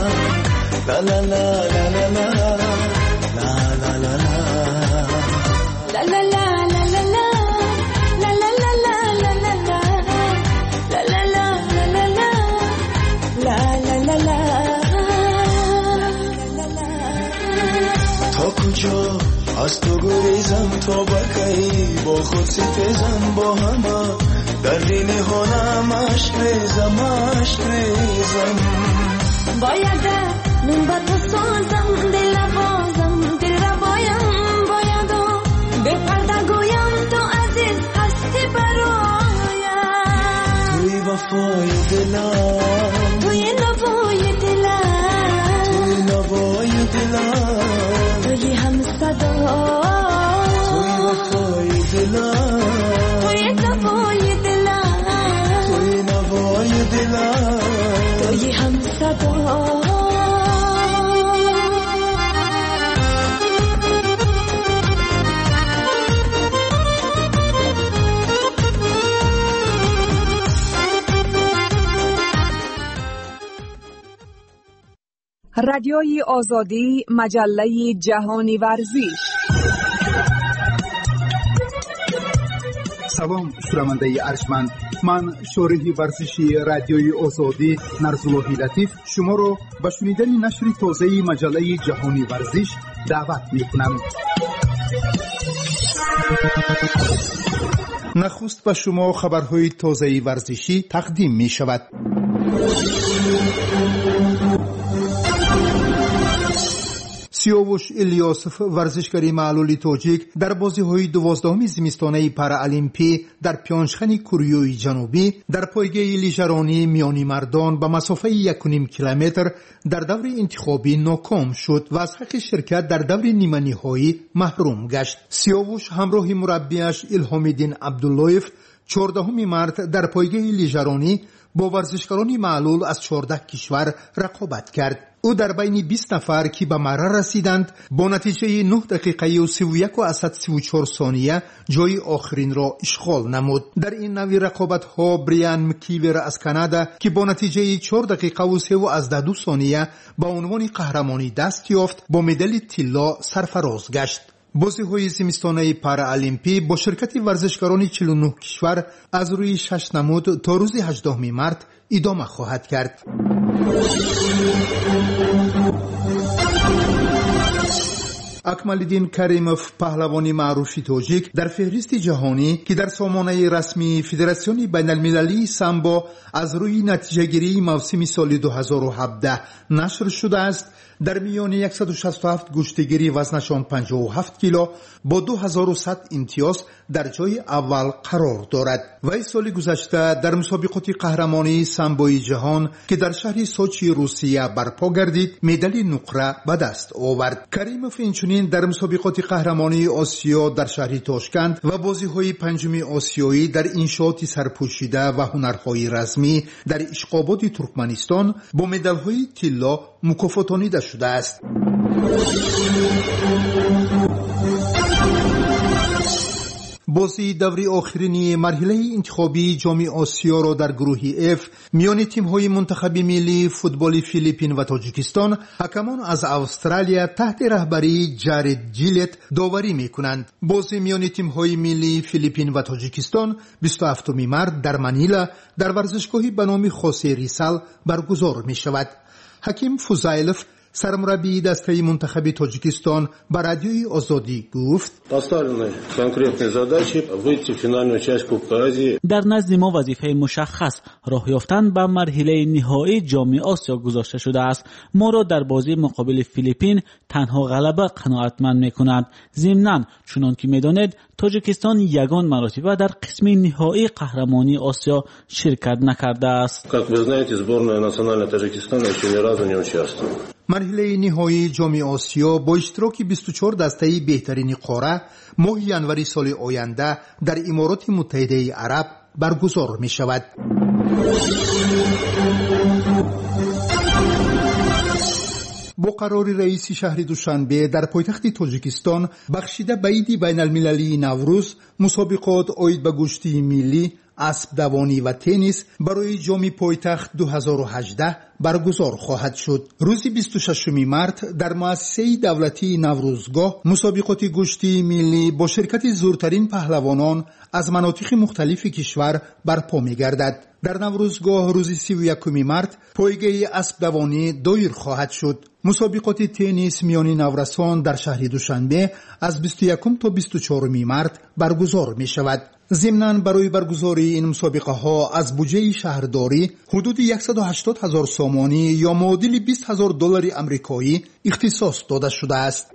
لا لا لا لا کجا از تو گریزم تا بکی با خود ستیزم با همه در دل هانم عشق ریزم باید من با تو سازم دل بازم دل را باید به پرده گویم تو عزیز هستی برایم توی وفای دلم توی نوای دلم توی نوای دلم توی هم صدا توی وفای دلم توی نوای دلم توی نوای دلم توی هم صدا رادیوی آزادی، مجله جهانی ورزش. سلام شنونده ارجمند، من شارح ورزشی رادیوی آزادی نرزاللهی لطیف شما را به شنیدن نشر تازه مجله جهانی ورزش دعوت می‌کنم. نخست به شما خبرهای تازه ورزشی تقدیم می‌شود. سیاوش الیاسف ورزشکاری معلول تاجیک در بازی‌های 12 زمستانه پارالیمپی در پیانشخان کوریای جنوبی در پایگاه لیژرانی میانی مردان به مسافه 1.5 کیلومتر در دور انتخابی ناکام شد و از حق شرکت در دور نیمه نهایی محروم گشت. سیاوش همراه مربیش الهام‌الدین عبداللهیف 14 مارس در پایگاه لیژرانی با ورزشکاران معلول از 14 کشور رقابت کرد. او در بین 20 نفر که به مرا رسیدند با نتیجه 9 دقیقه و 31 و 34 ثانیه جای آخرین را اشغال نمود. در این نوع رقابت ها بریان مکیور از کانادا که با نتیجه 4 دقیقه و 32 ثانیه به عنوان قهرمانی دست یافت با مدال طلا سرفراز گشت. بازی‌های زمستانه پارالیمپی با شرکت ورزشکاران 49 کشور از روی 6 نمود تا روز 18 مارس ادامه خواهد کرد. اکمال‌الدین کریموف پهلوانی معروف تاجیک در فهرست جهانی که در سامانه رسمی فدراسیون بین‌المللی سامبو از روی نتیجه‌گیری موسم سال 2017 نشر شده است، در میان 167 گشتگیری وزنشان 57 کیلو با 2100 امتیاز در جای اول قرار دارد. وی سال گذشته در مسابقات قهرمانی سامبوی جهان که در شهر سوچی روسیه برپا گردید مدال نقره به دست آورد. کریموف اینچنین در مسابقات قهرمانی آسیا در شهر تاشکند و بازی‌های پنجم آسیایی در انشاءات سرپوشیده و هنرهای رزمی در اشقابات ترکمنستان با مدال‌های طلا مکافاتانیده شده است. بازی دوری آخرین مرحله انتخابی جام آسیا را در گروه F میان تیم‌های منتخب ملی فوتبال فیلیپین و تاجیکستان حکمان از استرالیا تحت رهبری جارد جیلت داوری می‌کنند. بازی میان تیم‌های ملی فیلیپین و تاجیکستان 27 مارس در منیلا در ورزشگاهی به نام خوسه ریسال برگزار می‌شود. حکیم فوزایلوف سرمربی دسته منتخب تاجیکستان به رادیوی آزادی گفت در نزد ما وظیفه مشخص راه یافتن به مرحله نهایی جام آسیا گذاشته شده است. ما را در بازی مقابل فیلیپین تنها غلبه قناعتمند می‌کند. ضمناً چنان که می‌دانید تاجیکستان یگان مرتبه در قسم نهایی قهرمانی آسیا شرکت نکرده است. مرحله نهایی جام آسیا با اشتراک 24 دسته بهترین قاره ماه ژانویه سال آینده در امارات متحده عرب برگزار می شود. با قرار رئیس شهر دوشنبه در پایتخت تاجیکستان بخشیده به عید بین المللی نوروز مسابقات عاید به گشتی ملی اسب دوانی و تنیس برای جام پایتخت 2018 برگزار خواهد شد. روز 26 مارس در مؤسسه دولتی نوروزگاه مسابقات گشتی ملی با شرکت زورترین پهلوانان از مناطق مختلف کشور برپا می‌گردد. در نوروزگاه روز 31 مارت پایگاه اسب دوانی دایر خواهد شد. مسابقات تنیس میانی نورسان در شهر دوشنبه از 21 تا 24 مارت برگزار می شود. ضمناً برای برگزاری این مسابقه ها از بودجه شهرداری حدود 180,000 سامانی یا معادل 20,000 دلار آمریکایی اختصاص داده شده است.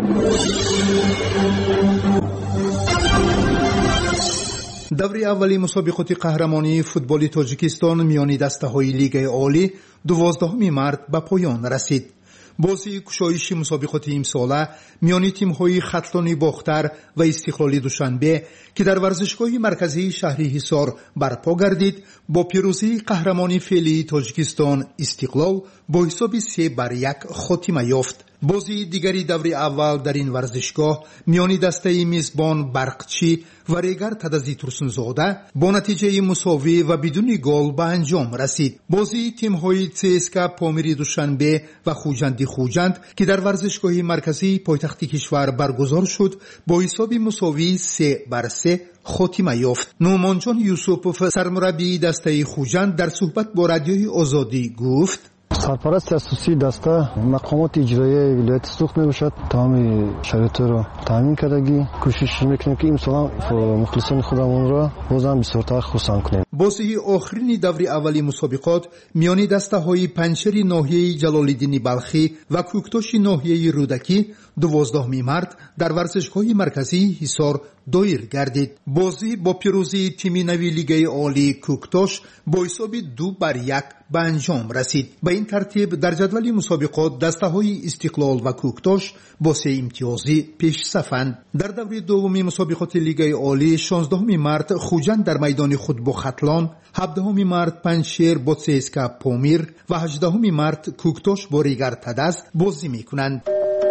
دوره اولی مسابقات قهرمانی فوتبال تاجیکستان میانی دسته‌های لیگ عالی 12 مارت به پایان رسید. بازی گشایش مسابقات امساله میانی تیم‌های ختلانی باختر و استقلالی دوشنبه که در ورزشگاه مرکزی شهر حصار برپا گردید با پیروزی قهرمانی فعلی تاجیکستان استقلال با حساب 3-1 خاتمه یافت. بازی دیگری دوره اول در این ورزشگاه میانی دسته میزبان برقچی و ریگر تدزی ترسنزاده با نتیجه مساوی و بدون گل به انجام رسید. بازی تیم‌های CSKA پامیری دوشنبه و خوجندی خوجند که در ورزشگاه مرکزی پایتخت کشور برگزار شد با حساب مساوی 3-3 خاتمه یافت. نومان جان یوسف سرمربی دسته خوجند در صحبت با رادیوی آزادی گفت: سرپرست اساسی دسته مقامات اجرایی ولایت سوخت میباشد. تمام شرایط را تامین کردگی کوشش میکنیم که امسال مخلصان خودمون را بازم بسیارتر خرسند کنیم. بازی آخرین دوره اولی مسابقات میانی دسته های پنچری ناحیه جلال‌الدین بلخی و کوکتاش ناحیه رودکی 12 مارت در ورزشگاه مرکزی حصار دایر گردید. بازی با پیروزی تیم نوی لیگ عالی کوکتاش با حساب 2-1 به انجام رسید. به این ترتیب در جدول مسابقات دسته‌های استقلال و کوکتاش با 3 امتیازی پیش صفند. در دوره دوم مسابقات لیگ عالی 16 مارت خوجند در میدان خود با ختلان، 17 مارت پنجشیر با CSKA پامیر و 18 مارت کوکتاش با ریگر تدز بازی میکنند.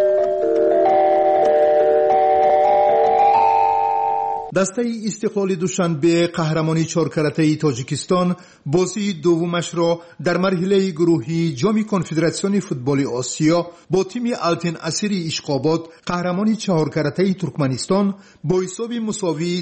دسته استقلال دوشنبه قهرمانی 4 کرته تاجیکستان بازی دومش را در مرحله گروهی جام کنفدراسیون فوتبال آسیا با تیم آلتین اسیری اشقاباد قهرمانی 4 کرته ترکمنستان با حساب مساوی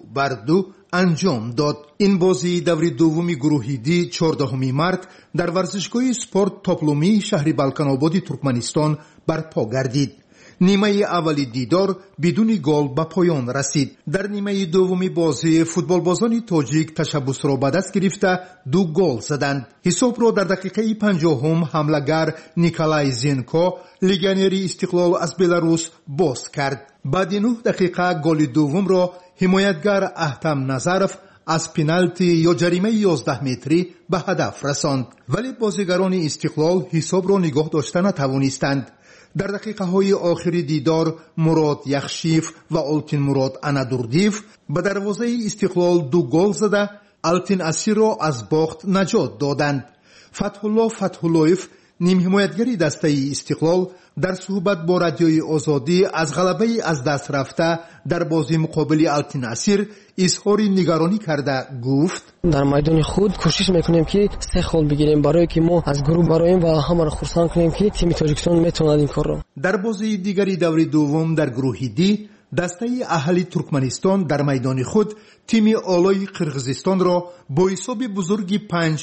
2-2 انجام داد. این بازی دوره دوم گروهی دی 14 مارت در ورزشگاه سپورت تاپلومی شهر بالکن ترکمنستان برپا گردید. نیمه اولی دیدار بدون گل به پایان رسید. در نیمه دومی بازی فوتبالبازان تاجیک تشبث را به دست گرفته 2 گل زدند. حساب را در دقیقه 50 حمله‌گر نیکولای زینکو لگیونر استقلال از بلاروس باز کرد. بعد 9 دقیقه گل دوم را حمایتگر احتم نظرف از پنالتی یا جریمه 11 متری به هدف رساند، ولی بازیگران استقلال حساب را نگاه داشته نتوانستند. در دقیقه های آخری دیدار مراد یخشیف و آلتین مراد انادوردیف به دروازه استقلال 2 گل زده آلتین اسیر را از باخت نجات دادند. فتحالله فتحاللهیف نیم حمایتگری دسته استقلال در صحبت با رادیوی آزادی از غلبه از دست رفته در بازی مقابل آلتین اسیر اظهار نگرانی کرده گفت: در میدان خود کوشش میکنیم که 3 گل بگیریم برای که ما از گروه برایم و همه را خرسند کنیم که تیم تاجیکستان میتواند این کار را. در بازی دیگری دوره دوم در گروه دی دسته اهلی ترکمنستان در میدان خود تیم آلای قرغیزستان را با حساب بزرگی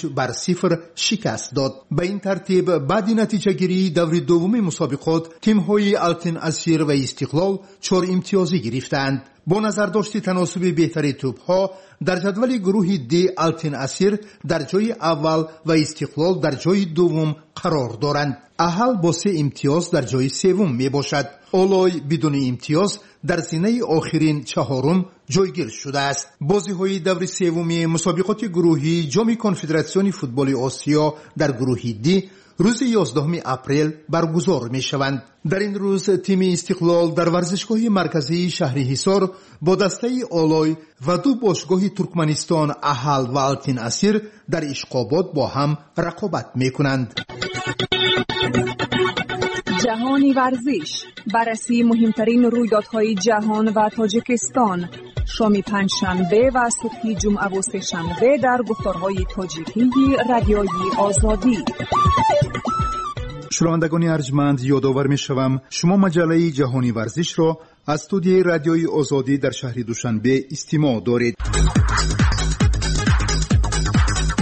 5-0 شکست داد. به این ترتیب بعد نتیجه گیری دوره دوم مسابقات تیم های آلتین اسیر و استقلال 4 امتیازی گرفتند. با نظر داشت تناسب بهتری توپ ها در جدول گروه دی آلتین اسیر در جای اول و استقلال در جای دوم قرار دارند. اهل با 3 امتیاز در جای سوم می باشد. آلای بدون امتیاز در زینه آخرین 4م جایگیر شده است. بازی های دوره سوم مسابقات گروهی جام کنفدراسیون فوتبال آسیا در گروه دی روز 11 اپریل برگزار می شوند. در این روز تیم استقلال در ورزشگاه مرکزی شهر حصار با دسته آلای و 2 باشگاه ترکمنستان اهل و آلتین اسیر در اشقاباد با هم رقابت می کنند. جهانی ورزش، بررسی مهمترین رویدادهای جهان و تاجیکستان، شام پنجشنبه و صبح جمعه و سه‌شنبه در گفتارهای تاجیکی رادیوی آزادی. شنوندگان ارجمند، یادآور می‌شوم شما مجله جهانی ورزش را از استودیوی رادیوی آزادی در شهر دوشنبه استماع دارید.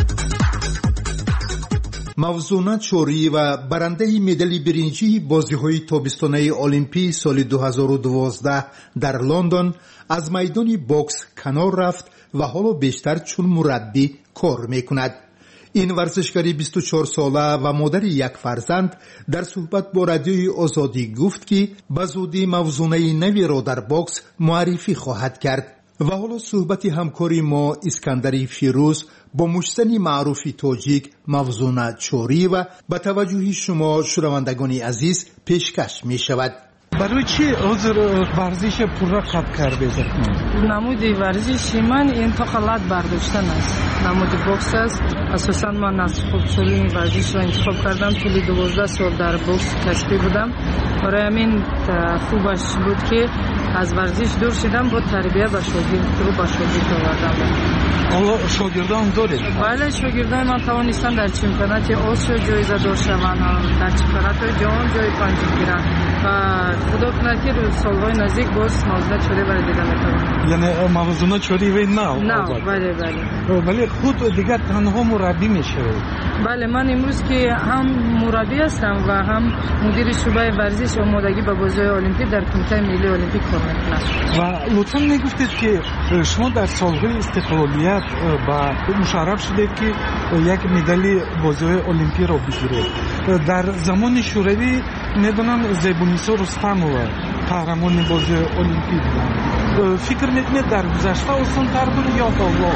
мавзуна чорӣ ва барандаи медали биринҷии бозиҳои тобистонаи олимпии соли 2012 дар Лондон аз майдони бокс канор рафт ва ҳоло бештар чун мураббӣ кор мекунад. ин варзишгари 24 сола ва модари як фарзанд дар суҳбат бо радиои озодӣ гуфт ки ба зудӣ мавзунаи наверо дар бокс муаррифӣ хоҳад кард. ва ҳоло суҳбати ҳамкори мо искандари фирӯз бо мушзани маъруфи тоҷик мавзуна чорӣ ва ба таваҷҷӯҳи шумо шунавандагони азиз пешкаш мешавад. барои чӣ ҳозир варзиш пурра қатъ кардед? намуди варзиши ман интоқалат бардоштан аст. намуди бокс аст. асосан ман аз хубсоли ин варзишро интихоб кардам. тӯли 12 сол дар бокс касбӣ будам. барои ҳамин хубаш буд ки аз варзиш дур шидам, бо тарбия ба шогирд овардам. ҳоло шогирдон доред? бале, шогирдони ман тавонистанд дар чемпионати Осиё ҷоизадор шаванд, дар чемпионатҳои ҷаҳон ҷои панҷум гиранд ва худо кунад ки солҳои наздик боз мавзуна чорӣ вара дида метавонам. яъне мавзуна чорӣ нав? бале. вале худ дигар танҳо мураббӣ мешавед? бале, ман имрӯз ки ҳам мураббӣ ҳастам ва ҳам мудири шӯъбаи варзиш омодагӣ ба бозиҳои олимпӣ дар кумитаи миллии олимпӣ кор мекунам. ва лутфан мегуфтед ки шумо дар солҳои истиқлолият ба мушарраф шудед ки як медали бозиҳои олимпиро бигиред. дар замони шӯравӣ медонам зебунисо рустамова қаҳрамони бозиҳои олимпӣ буданд. фикр мекунед дар гузашта осонтар буд ё ҳоло?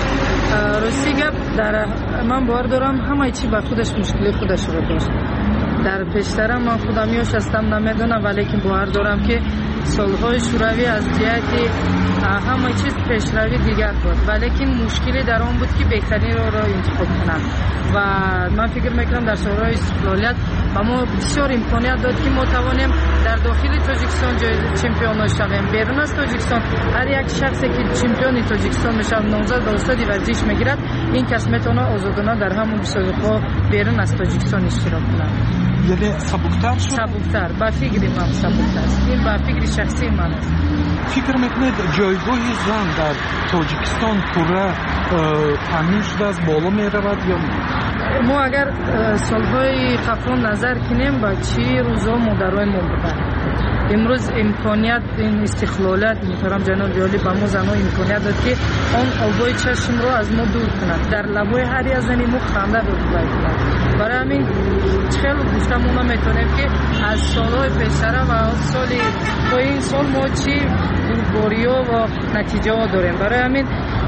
рости гап, ман бовар дорам ҳамаи чӣ ба худаш мушкили худашро дошт. дар пештара ман худам ёш ҳастам, намедонам, вале ки бовар дорам ки солҳои шӯравӣ аз ҷиҳати ҳама чиз пешравӣ дигар буд, вале ки мушкиле дар он буд ки беҳтаринро интихоб кунам. ва ман фикр мекунам дар солҳои истиқлолият ба мо бисёр имконият дод ки мо тавонем дар дохили тоҷикистон чемпионо шавем. берун аз тоҷикистон ҳар як шахсе ки чемпиони тоҷикистон мешавад, номзад ба устоди варзиш мегирад, ин кас метавонад озодона дар ҳамон мусобиқаҳо берун аз тоҷикистон иштирок кунад. яъне сабуктар шуд? сабуктар, ба фикри ман сабуктар аст. ин ба фикри шахсии ман аст. фикр мекунед ҷойгоҳи зан дар тоҷикистон пурра таъмин шудааст, боло меравад ё не? мо агар солҳои қаблон назар кинем, ба чӣ рӯзҳо модарои мо буданд. имрӯз имконият, ин истиқлолият, муҳтарам ҷаноби олӣ ба мо занҳо имконият дод ки он обои чашмро аз мо дур кунад. дар лабҳои ҳар як зани мо ханда бубай кунад. барои ҳамин хело гуфта мо наметавонем ки аз солҳои пештара ва то ин сол мо чӣ бурбориҳо ва натиҷаҳо дорем. барои ҳамин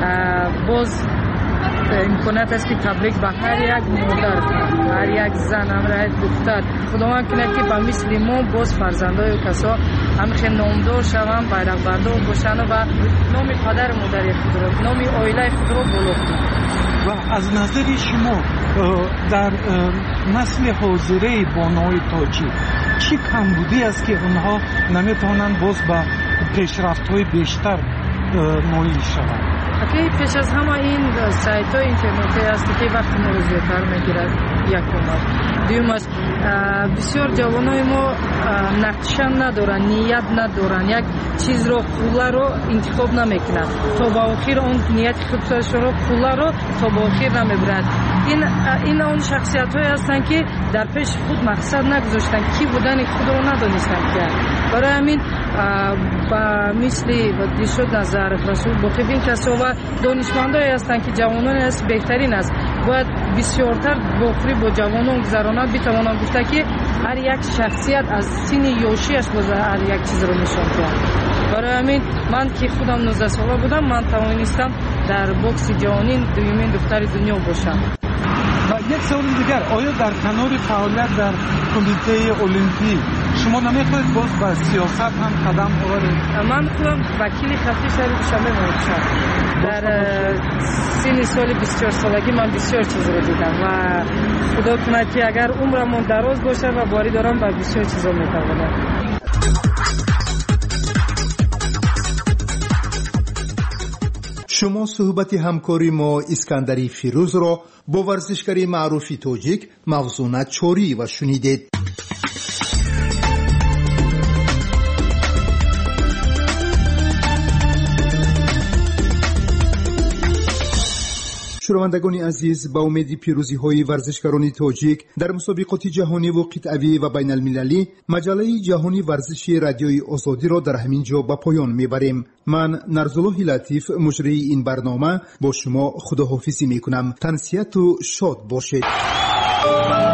боз имконият аст ки таблиғ ба ҳар як модар, ҳар як зан, ҳар як духтар худованд кунад ки ба мисли мо боз фарзандои касо ҳамихел номдор шаванд, байрақбардор бошанд ва номи падару модари худро, номи оилаи худро боло кунанд. ва аз назари шумо дар насли ҳозираи боноҳои тоҷик чӣ камбудӣ аст ки онҳо наметавонанд боз ба пешрафтҳои бештар ноил шаванд? пеш аз ҳама ин сайтҳои интернетӣ аст ки вақти моро зиёдтар мегирад. якум аст. дуюм аст, бисёр ҷавонои мо нақша надоранд, ният надоранд, як чизро пуларо интихоб намекунанд, то ба охир он нияти худшро пуларо то ба охир намебиранд. ин он шахсиятҳое ҳастанд ки дар пеши худ мақсад нагузоштанд, ки будани худро надонистанд. барои ҳамин ба мисли дилшод Назаров, Расул Боқӣ, ин касо ва донишмандое ҳастанд ки ҷавононе аст беҳтарин аст. бояд бисёртар бохӯрӣ бо ҷавонон гузаронад. битавонам гуфта ки ҳар як шахсият аз синни ёшиаш боза ҳар як чизро нишон диҳад. барои ҳамин ман ки худам 19 сола будам, ман тавонистам дар бокси ҷаҳонӣ дуюмин духтари дунё бошам. ва як саволи дигар, оё дар канори фаъолият дар кумитаи олимпӣ шумо намехоҳед боз ба сиёсат ҳам қадам оваред? ман худам вакили хатти шаҳри душанбе мебошам. дар синни соли 24 солагӣ ман бисёр чизро дидам ва худо кунад ки агар умрамон дароз бошад ва боварӣ дорам ба бисёр чизо метавонам. шумо суҳбати ҳамкори мо искандари фирӯзро бо варзишгари маъруфи тоҷик мавзуна чорӣ шунидед. شنوندگان عزیز، با امید پیروزی های ورزشکاران تاجیک در مسابقات جهانی و قطعی و بین المللی، مجله جهانی ورزشی رادیوی آزادی را در همین جا به پایان میبریم. من نرزالله لطیف مجری این برنامه با شما خداحافظی میکنم. تنسیت و شاد باشید.